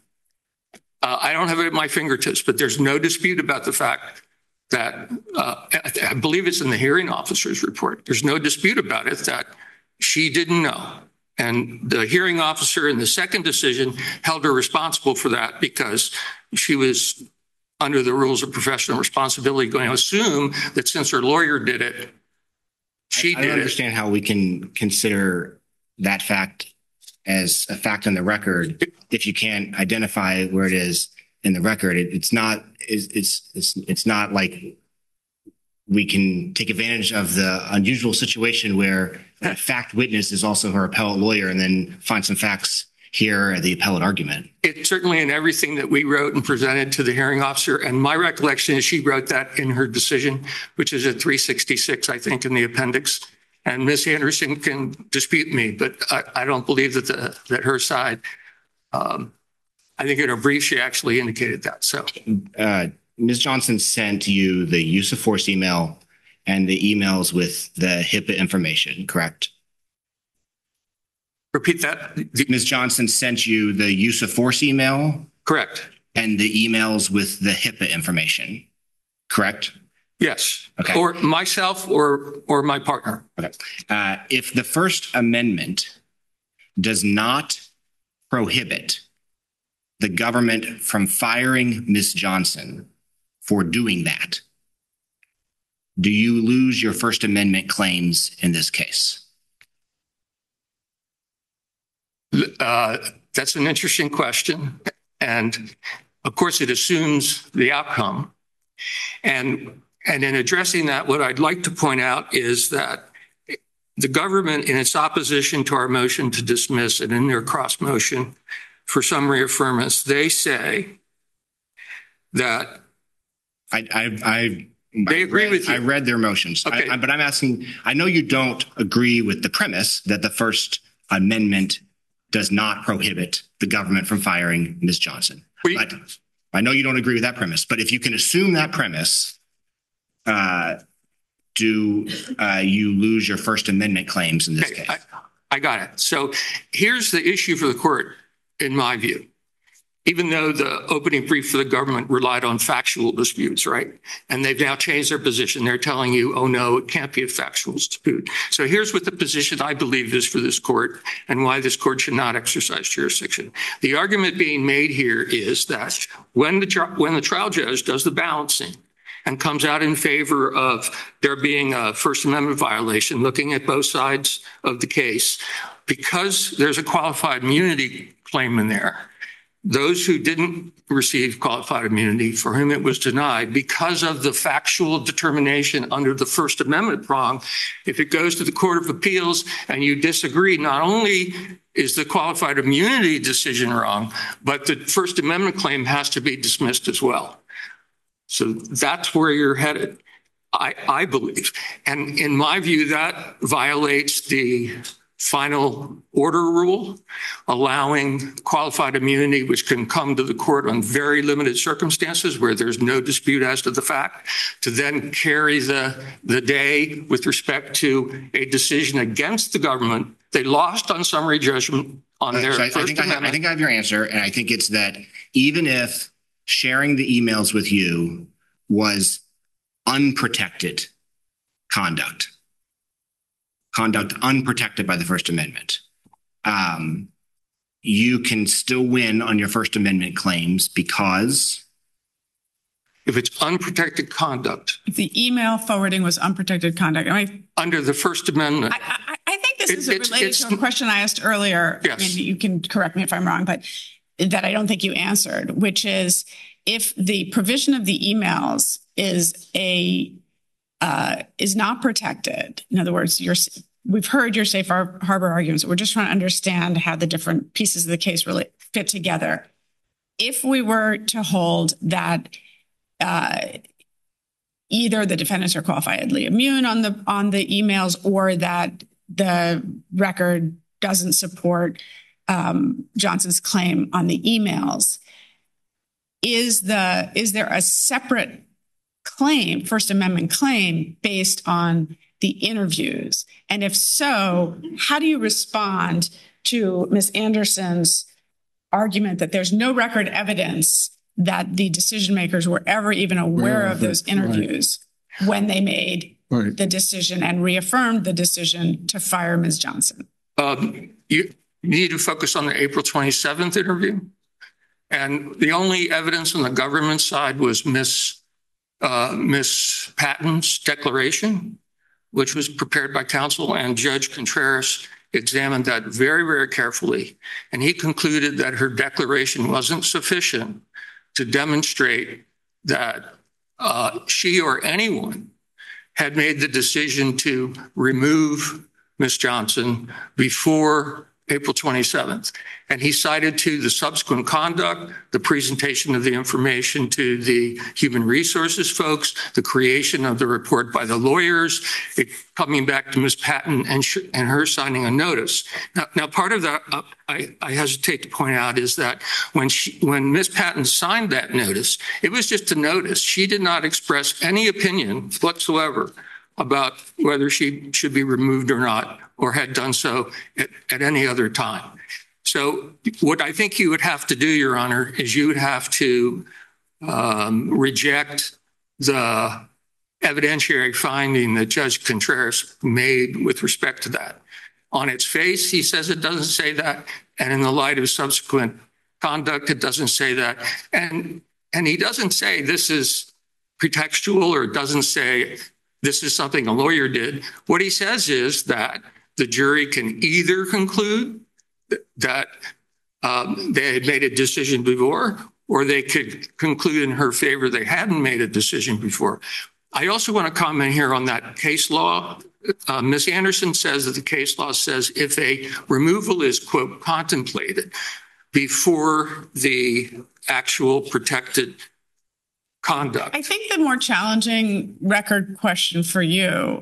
Speaker 6: uh, I don't have it at my fingertips, but there's no dispute about the fact that uh, I, I believe it's in the hearing officer's report. There's no dispute about it that she didn't know. And the hearing officer in the second decision held her responsible for that because she was under the rules of professional responsibility going to assume that since her lawyer did it, she
Speaker 3: I
Speaker 6: did
Speaker 3: don't
Speaker 6: it.
Speaker 3: understand how we can consider that fact as a fact on the record if you can't identify where it is in the record. It, it's not. It's, it's it's it's not like we can take advantage of the unusual situation where a fact witness is also her appellate lawyer and then find some facts here at the appellate argument.
Speaker 6: It's certainly in everything that we wrote and presented to the hearing officer. And my recollection is she wrote that in her decision, which is at three sixty-six, I think, in the appendix. And Miz Anderson can dispute me, but I, I don't believe that the, that her side, um, I think in her brief, she actually indicated that. So
Speaker 3: Uh, Miz Johnson sent you the use of force email and the emails with the HIPAA information, correct?
Speaker 6: repeat that. The-
Speaker 3: Miz Johnson sent you the use of force email
Speaker 6: Correct.
Speaker 3: and the emails with the HIPAA information, correct?
Speaker 6: Yes.
Speaker 3: Okay.
Speaker 6: Or myself or, or my partner.
Speaker 3: Okay. Uh, if the First Amendment does not prohibit the government from firing Miz Johnson for doing that, do you lose your First Amendment claims in this case?
Speaker 6: Uh, that's an interesting question. And of course, it assumes the outcome. And, and in addressing that, what I'd like to point out is that the government, in its opposition to our motion to dismiss and in their cross motion for summary affirmance, they say that
Speaker 3: I, I, I,
Speaker 6: they agree
Speaker 3: read,
Speaker 6: with you.
Speaker 3: I read their motions,
Speaker 6: Okay.
Speaker 3: I, I, but I'm asking, I know you don't agree with the premise that the First Amendment does not prohibit the government from firing Miz Johnson.
Speaker 6: We,
Speaker 3: but I know you don't agree with that premise, but if you can assume that premise, uh, do uh, you lose your First Amendment claims in this
Speaker 6: okay,
Speaker 3: case?
Speaker 6: I, I got it. So here's the issue for the court, in my view. Even though the opening brief for the government relied on factual disputes, right? And they've now changed their position. They're telling you, oh, no, it can't be a factual dispute. So here's what the position I believe is for this court and why this court should not exercise jurisdiction. The argument being made here is that when the, when the trial judge does the balancing and comes out in favor of there being a First Amendment violation, looking at both sides of the case, because there's a qualified immunity claim in there, those who didn't receive qualified immunity, for whom it was denied because of the factual determination under the First Amendment prong, if it goes to the Court of Appeals and you disagree, not only is the qualified immunity decision wrong, but the First Amendment claim has to be dismissed as well. So that's where you're headed, I, I believe. And in my view, that violates the final order rule, allowing qualified immunity, which can come to the court on very limited circumstances where there's no dispute as to the fact, to then carry the, the day with respect to a decision against the government. They lost on summary judgment on their
Speaker 3: so I,
Speaker 6: First
Speaker 3: I think
Speaker 6: Amendment.
Speaker 3: I, I think I have your answer, and I think it's that even if sharing the emails with you was unprotected conduct, conduct unprotected by the First Amendment, um, you can still win on your First Amendment claims because
Speaker 6: if it's unprotected conduct.
Speaker 4: If the email forwarding was unprotected conduct, I mean,
Speaker 6: under the First Amendment.
Speaker 4: I, I, I think this
Speaker 6: It-
Speaker 4: is
Speaker 6: it's-
Speaker 4: related
Speaker 6: it's-
Speaker 4: to a question I asked earlier.
Speaker 6: Yes.
Speaker 4: I mean, you can correct me if I'm wrong, but that I don't think you answered, which is if the provision of the emails is a uh, is not protected. In other words, you're we've heard your safe harbor arguments. We're just trying to understand how the different pieces of the case really fit together. If we were to hold that uh, either the defendants are qualifiedly immune on the on the emails, or that the record doesn't support um, Johnson's claim on the emails, is the is there a separate claim, First Amendment claim, based on the interviews? And if so, how do you respond to Miz Anderson's argument that there's no record evidence that the decision makers were ever even aware
Speaker 5: Aware
Speaker 4: of
Speaker 5: of
Speaker 4: those
Speaker 5: it,
Speaker 4: interviews when they made
Speaker 5: Right.
Speaker 4: the decision and reaffirmed the decision to fire Miz Johnson?
Speaker 6: Um, you need to focus on the April twenty-seventh interview. And the only evidence on the government side was Miss uh, Miss Patton's declaration, which was prepared by counsel, and Judge Contreras examined that very, very carefully. And he concluded that her declaration wasn't sufficient to demonstrate that uh, she or anyone had made the decision to remove Miz Johnson before April twenty-seventh. And he cited to the subsequent conduct, the presentation of the information to the human resources folks, the creation of the report by the lawyers, it coming back to Miz Patton and, sh- and her signing a notice. Now, now part of that, uh, I, I hesitate to point out, is that when she, when Miz Patton signed that notice, it was just a notice. She did not express any opinion whatsoever about whether she should be removed or not, or had done so at, at any other time. So what I think you would have to do, Your Honor, is you would have to um, reject the evidentiary finding that Judge Contreras made with respect to that. On its face, he says it doesn't say that. And in the light of subsequent conduct, it doesn't say that. And, and he doesn't say this is pretextual, or it doesn't say this is something a lawyer did. What he says is that the jury can either conclude that um, they had made a decision before, or they could conclude in her favor they hadn't made a decision before. I also want to comment here on that case law. Uh, Miz Anderson says that the case law says if a removal is, quote, contemplated before the actual protected conduct.
Speaker 4: I think the more challenging record question for you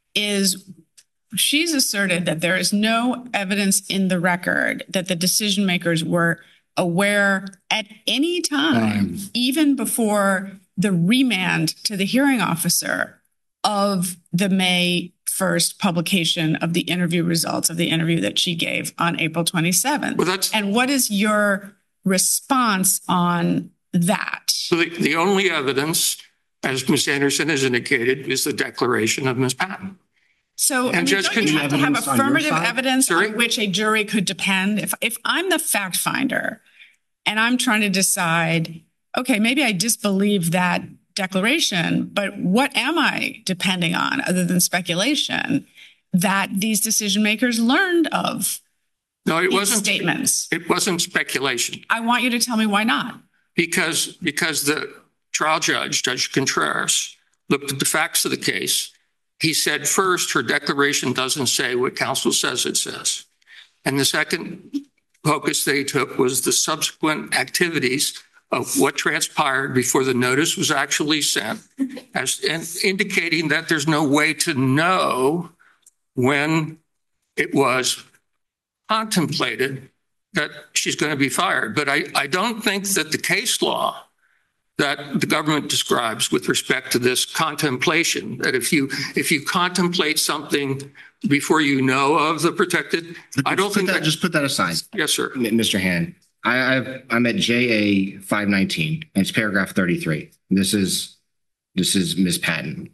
Speaker 4: is she's asserted that there is no evidence in the record that the decision makers were aware at any time,
Speaker 5: Time.
Speaker 4: even before the remand to the hearing officer, of the May first publication of the interview results of the interview that she gave on April twenty-seventh.
Speaker 6: Well, that's
Speaker 4: And what is your response on that?
Speaker 6: so the, the only evidence, as Miz Anderson has indicated, is the declaration of Miz Patton.
Speaker 4: So, I
Speaker 6: And
Speaker 4: mean,
Speaker 6: Judge
Speaker 4: don't you have to have
Speaker 3: evidence on your
Speaker 4: affirmative
Speaker 3: side?
Speaker 4: evidence
Speaker 6: Sorry?
Speaker 4: on which a jury could depend? If if I'm the fact finder and I'm trying to decide, okay, maybe I disbelieve that declaration, but what am I depending on other than speculation that these decision makers learned of
Speaker 6: No, it
Speaker 4: these
Speaker 6: wasn't.
Speaker 4: statements?
Speaker 6: It wasn't speculation
Speaker 4: I want you to tell me why not.
Speaker 6: because because the trial judge, Judge Contreras, looked at the facts of the case. He said, first, her declaration doesn't say what counsel says it says. And the second focus they took was the subsequent activities of what transpired before the notice was actually sent, as and indicating that there's no way to know when it was contemplated that she's going to be fired. But I, I don't think that the case law that the government describes with respect to this contemplation, that if you if you contemplate something before you know of the protected, I don't
Speaker 3: Put
Speaker 6: think
Speaker 3: that,
Speaker 6: that,
Speaker 3: just put that aside.
Speaker 6: yes, sir.
Speaker 3: M- Mister Han, I, I've, I'm at J A five nineteen, and it's paragraph thirty-three. This is, this is Miz Patton.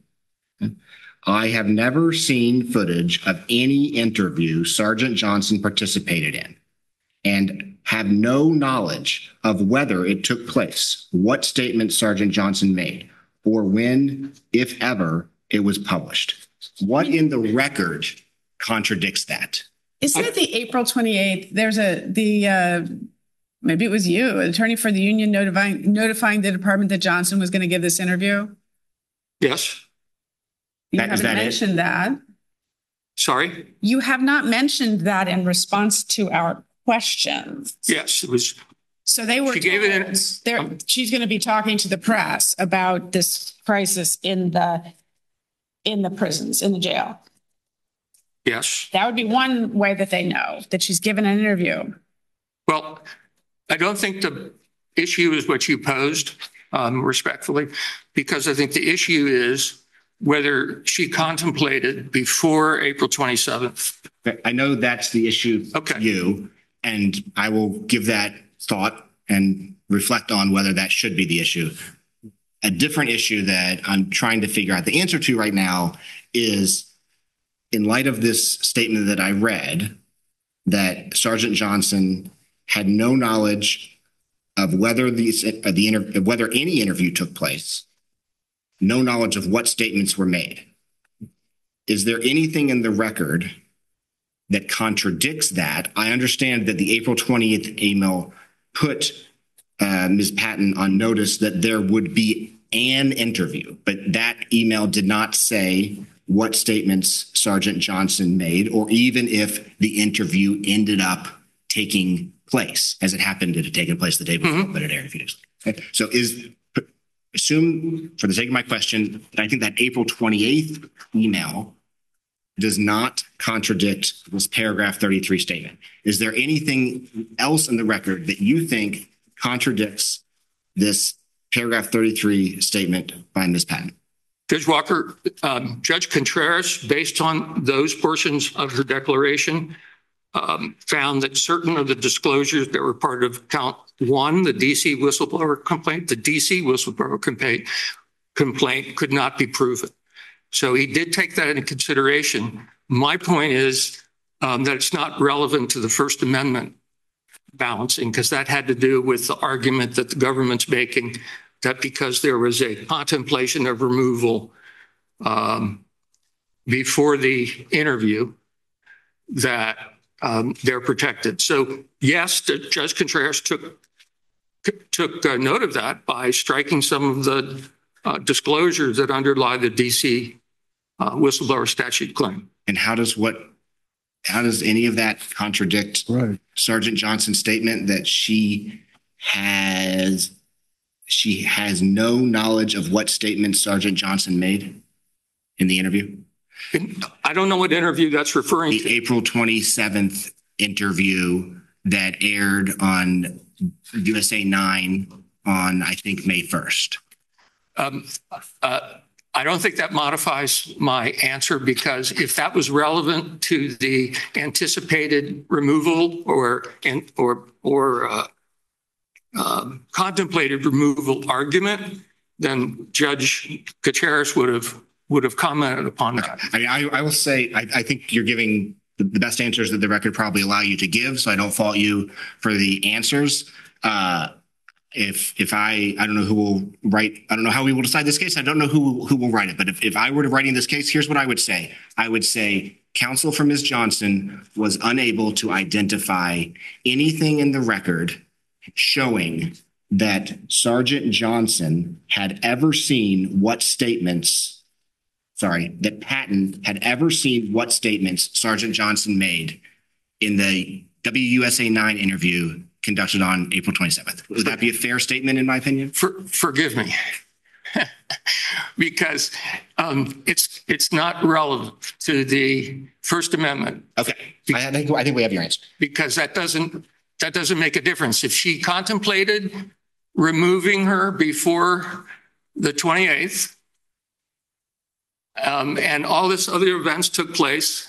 Speaker 3: I have never seen footage of any interview Sergeant Johnson participated in and have no knowledge of whether it took place, what statement Sergeant Johnson made, or when, if ever, it was published. What in the record contradicts that?
Speaker 4: Isn't it the April twenty-eighth? There's a, the, uh, maybe it was you, an attorney for the union notifying, notifying the department that Johnson was going to give this interview?
Speaker 6: Yes.
Speaker 4: You
Speaker 3: That- is
Speaker 4: haven't
Speaker 3: that it?
Speaker 4: mentioned that.
Speaker 6: Sorry.
Speaker 4: You have not mentioned that in response to our questions.
Speaker 6: Yes, it was.
Speaker 4: So they were
Speaker 6: She gave it in-
Speaker 4: told they're- she's going to be talking to the press about this crisis in the, in the prisons, in the jail.
Speaker 6: Yes.
Speaker 4: That would be one way that they know that she's given an interview.
Speaker 6: Well, I don't think the issue is what you posed, um, respectfully, because I think the issue is whether she contemplated before April twenty-seventh.
Speaker 3: I know that's the issue
Speaker 6: Okay.
Speaker 3: to you, and I will give that thought and reflect on whether that should be the issue. A different issue that I'm trying to figure out the answer to right now is, in light of this statement that I read, that Sergeant Johnson had no knowledge of whether these uh, the inter- whether any interview took place, no knowledge of what statements were made. Is there anything in the record that contradicts that? I understand that the April twentieth email put uh, Miz Patton on notice that there would be an interview, but that email did not say what statements Sergeant Johnson made, or even if the interview ended up taking place, as it happened to have taken place the day before,
Speaker 6: Mhm.
Speaker 3: but it aired a few days later. Okay. So is, assume for the sake of my question, that I think that April twenty-eighth email does not contradict this paragraph thirty-three statement. Is there anything else in the record that you think contradicts this paragraph thirty-three statement by Miz Patton?
Speaker 6: Judge Walker, um, Judge Contreras, based on those portions of her declaration, um, found that certain of the disclosures that were part of count one, the D C whistleblower complaint, the D C whistleblower complaint, complaint could not be proven. So he did take that into consideration. My point is um, that it's not relevant to the First Amendment balancing, because that had to do with the argument that the government's making that because there was a contemplation of removal um, before the interview, that um, they're protected. So yes, Judge Contreras took took uh, note of that by striking some of the uh, disclosures that underlie the D C uh, whistleblower statute claim.
Speaker 3: And how does what, how does any of that contradict
Speaker 5: Right.
Speaker 3: Sergeant Johnson's statement that she has, she has no knowledge of what statement Sergeant Johnson made in the interview?
Speaker 6: And I don't know what interview that's referring
Speaker 3: The
Speaker 6: to.
Speaker 3: April twenty-seventh interview that aired on U S A nine on, I think, May first.
Speaker 6: Um, uh, I don't think that modifies my answer, because if that was relevant to the anticipated removal or and or or uh, um, contemplated removal argument, then Judge Gutierrez would have would have commented upon that.
Speaker 3: I mean, I, I will say, I, I think you're giving the, the best answers that the record probably allow you to give, so I don't fault you for the answers. Uh, if if I I don't know who will write, I don't know how we will decide this case. I don't know who will, who will write it. But if, if I were to writing this case, here's what I would say. I would say counsel for Miz Johnson was unable to identify anything in the record showing that Sergeant Johnson had ever seen what statements, sorry, that Patton had ever seen what statements Sergeant Johnson made in the W U S A nine interview conducted on April twenty-seventh. Would that be a fair statement, in my opinion?
Speaker 6: For, forgive me, because um, it's it's not relevant to the First Amendment.
Speaker 3: Okay, I think I think we have your answer.
Speaker 6: Because that doesn't that doesn't make a difference. If she contemplated removing her before the twenty-eighth, um, and all this other events took place,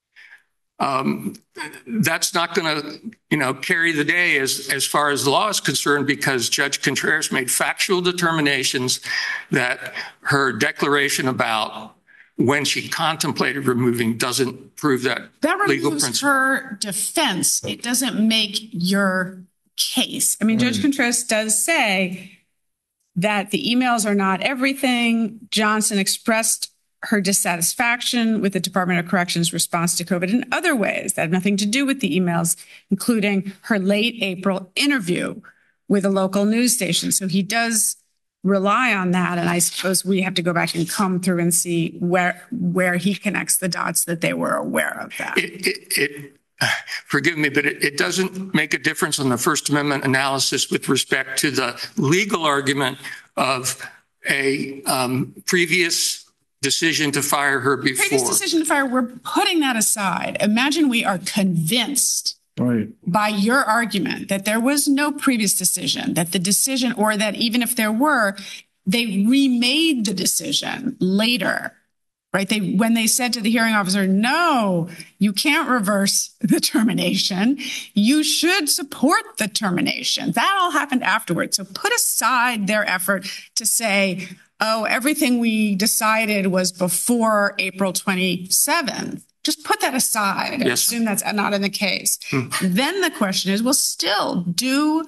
Speaker 6: um, that's not going to, you know, carry the day as as far as the law is concerned, because Judge Contreras made factual determinations that her declaration about when she contemplated removing doesn't prove that,
Speaker 4: That
Speaker 6: legal
Speaker 4: removes
Speaker 6: principle.
Speaker 4: her defense. It doesn't make your case. I mean, Judge Contreras does say that the emails are not everything. Johnson expressed her dissatisfaction with the Department of Corrections response to COVID in other ways that have nothing to do with the emails, including her late April interview with a local news station. So he does rely on that. And I suppose we have to go back and come through and see where where he connects the dots that they were aware of that.
Speaker 6: It, it, it forgive me, but it, it doesn't make a difference on the First Amendment analysis with respect to the legal argument of a um, previous decision to fire her before.
Speaker 4: Previous decision to fire, we're putting that aside. Imagine we are convinced
Speaker 5: Right.
Speaker 4: by your argument that there was no previous decision, that the decision, or that even if there were, they remade the decision later, right? They, when they said to the hearing officer, no, you can't reverse the termination. You should support the termination. That all happened afterwards. So put aside their effort to say, oh, everything we decided was before April twenty-seventh. Just put that aside and
Speaker 6: Yes.
Speaker 4: assume that's not in the case. Then the question is, well, still, do,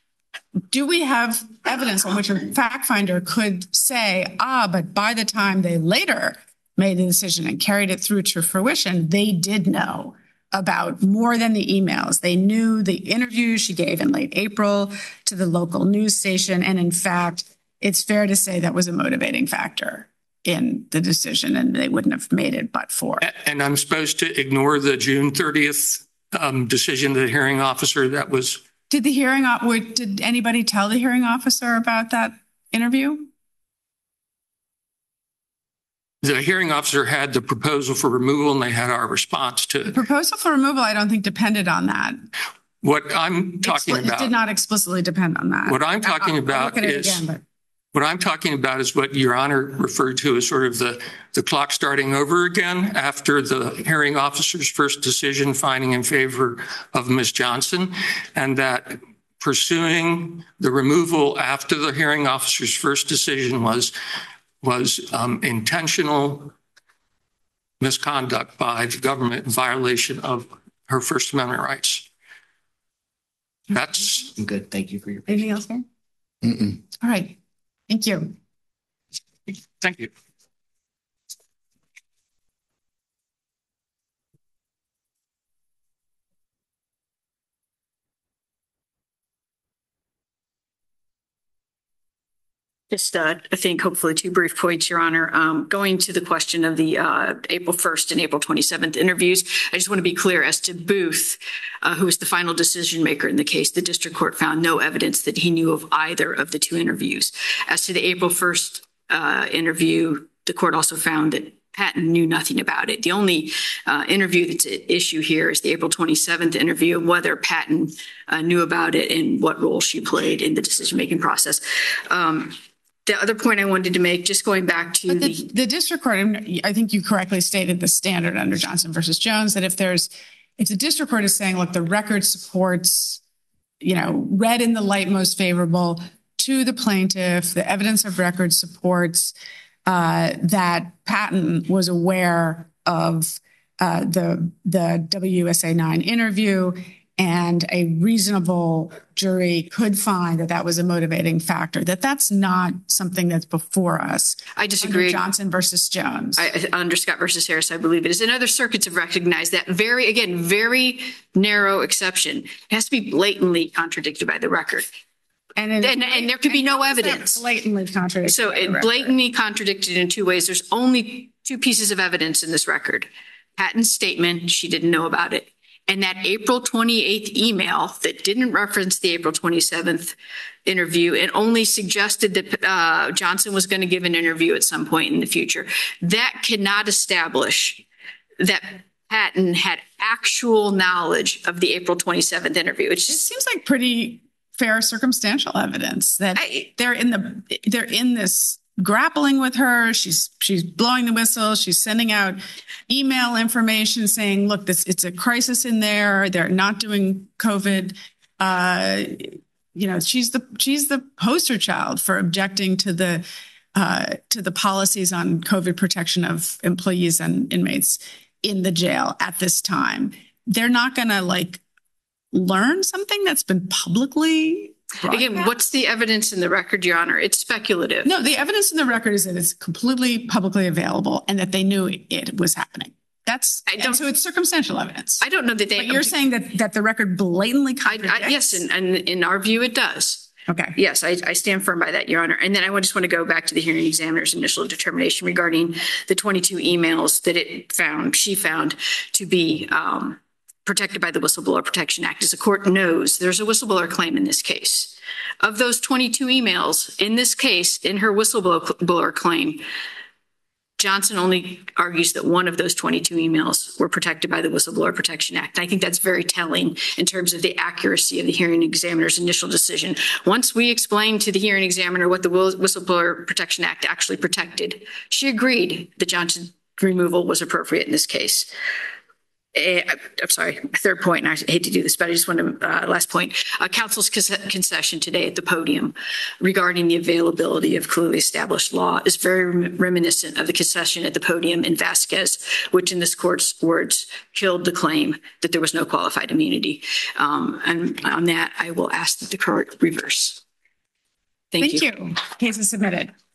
Speaker 4: do we have evidence on which a fact finder could say, ah, but by the time they later made the decision and carried it through to fruition, they did know about more than the emails. They knew the interview she gave in late April to the local news station. And in fact, it's fair to say that was a motivating factor in the decision, and they wouldn't have made it but for.
Speaker 6: And I'm supposed to ignore the June thirtieth um, decision of the hearing officer that was.
Speaker 4: Did the hearing, o- were- did anybody tell the hearing officer about that interview?
Speaker 6: The hearing officer had the proposal for removal, and they had our response to
Speaker 4: The
Speaker 6: it.
Speaker 4: proposal for removal, I don't think depended on that.
Speaker 6: What I'm talking
Speaker 4: Expli- It did
Speaker 6: about,
Speaker 4: not explicitly depend on that.
Speaker 6: What I'm talking
Speaker 4: I'll- I'll
Speaker 6: about
Speaker 4: look at it
Speaker 6: is-
Speaker 4: again, but-
Speaker 6: what I'm talking about is what Your Honor referred to as sort of the, the clock starting over again after the hearing officer's first decision finding in favor of Miz Johnson, and that pursuing the removal after the hearing officer's first decision was, was um, intentional misconduct by the government in violation of her First Amendment rights. That's
Speaker 3: I'm good. Thank you for your.
Speaker 4: Anything else, Karen?
Speaker 5: Mm-mm.
Speaker 4: All right. Thank you.
Speaker 6: thank you.
Speaker 2: Just, uh, I think hopefully two brief points, Your Honor. Um, going to the question of the uh, April first and April twenty-seventh interviews, I just want to be clear as to Booth, uh, who was the final decision maker in the case. The district court found no evidence that he knew of either of the two interviews. As to the April first uh, interview, the court also found that Patton knew nothing about it. The only uh, interview that's at issue here is the April twenty-seventh interview, and whether Patton uh, knew about it and what role she played in the decision-making process. Um, the other point I wanted to make, just going back to
Speaker 4: But the,
Speaker 2: the,
Speaker 4: the district court, I think you correctly stated the standard under Johnson versus Jones, that if there's, if the district court is saying, look, the record supports, you know, read in the light most favorable to the plaintiff, the evidence of record supports uh, that Patton was aware of uh, the, the W S A nine interview, and a reasonable jury could find that that was a motivating factor, that that's not something that's before us.
Speaker 2: I disagree.
Speaker 4: Under Johnson versus Jones.
Speaker 2: I, under Scott versus Harris, I believe it is. And other circuits have recognized that very, again, very narrow exception. It has to be blatantly contradicted by the record.
Speaker 4: And, it,
Speaker 2: And, and there could be no
Speaker 4: how is that
Speaker 2: evidence.
Speaker 4: blatantly contradicted.
Speaker 2: So
Speaker 4: by the
Speaker 2: it
Speaker 4: record?
Speaker 2: blatantly contradicted in two ways. There's only two pieces of evidence in this record. Patton's statement, she didn't know about it. And that April twenty-eighth email that didn't reference the April twenty-seventh interview and only suggested that uh, Johnson was going to give an interview at some point in the future. That cannot establish that Patton had actual knowledge of the April twenty-seventh interview. It's
Speaker 4: It
Speaker 2: just,
Speaker 4: seems like pretty fair circumstantial evidence that
Speaker 2: I-
Speaker 4: they're in the they're in this grappling with her. She's she's blowing the whistle. She's sending out email information saying, "Look, this it's a crisis in there. They're not doing COVID." Uh, you know, she's the she's the poster child for objecting to the uh, to the policies on COVID protection of employees and inmates in the jail at this time. They're not going to like learn something that's been publicly
Speaker 2: again,
Speaker 4: broadcast.
Speaker 2: what's the evidence in the record, Your Honor? It's speculative.
Speaker 4: No, the evidence in the record is that it's completely publicly available and that they knew it was happening. That's
Speaker 2: I don't-
Speaker 4: and so it's circumstantial evidence.
Speaker 2: I don't know that they.
Speaker 4: But you're saying that that the record blatantly
Speaker 2: I,
Speaker 4: contradicts.
Speaker 2: I, yes, and, and in our view, it does.
Speaker 4: Okay.
Speaker 2: Yes, I, I stand firm by that, Your Honor. And then I just want to go back to the hearing examiner's initial determination regarding the twenty-two emails that it found, she found to be um, protected by the Whistleblower Protection Act. As the court knows, there's a whistleblower claim in this case. Of those twenty-two emails, in this case, in her whistleblower claim, Johnson only argues that one of those twenty-two emails were protected by the Whistleblower Protection Act. I think that's very telling in terms of the accuracy of the hearing examiner's initial decision. Once we explained to the hearing examiner what the Whistleblower Protection Act actually protected, she agreed that Johnson's removal was appropriate in this case. Uh, I'm sorry, third point, and I hate to do this, but I just want to, uh, last point, uh, counsel's concession today at the podium regarding the availability of clearly established law is very reminiscent of the concession at the podium in Vasquez, which in this court's words killed the claim that there was no qualified immunity. Um, and on that, I will ask that the court reverse. Thank,
Speaker 4: Thank
Speaker 2: you.
Speaker 4: you. Case is submitted.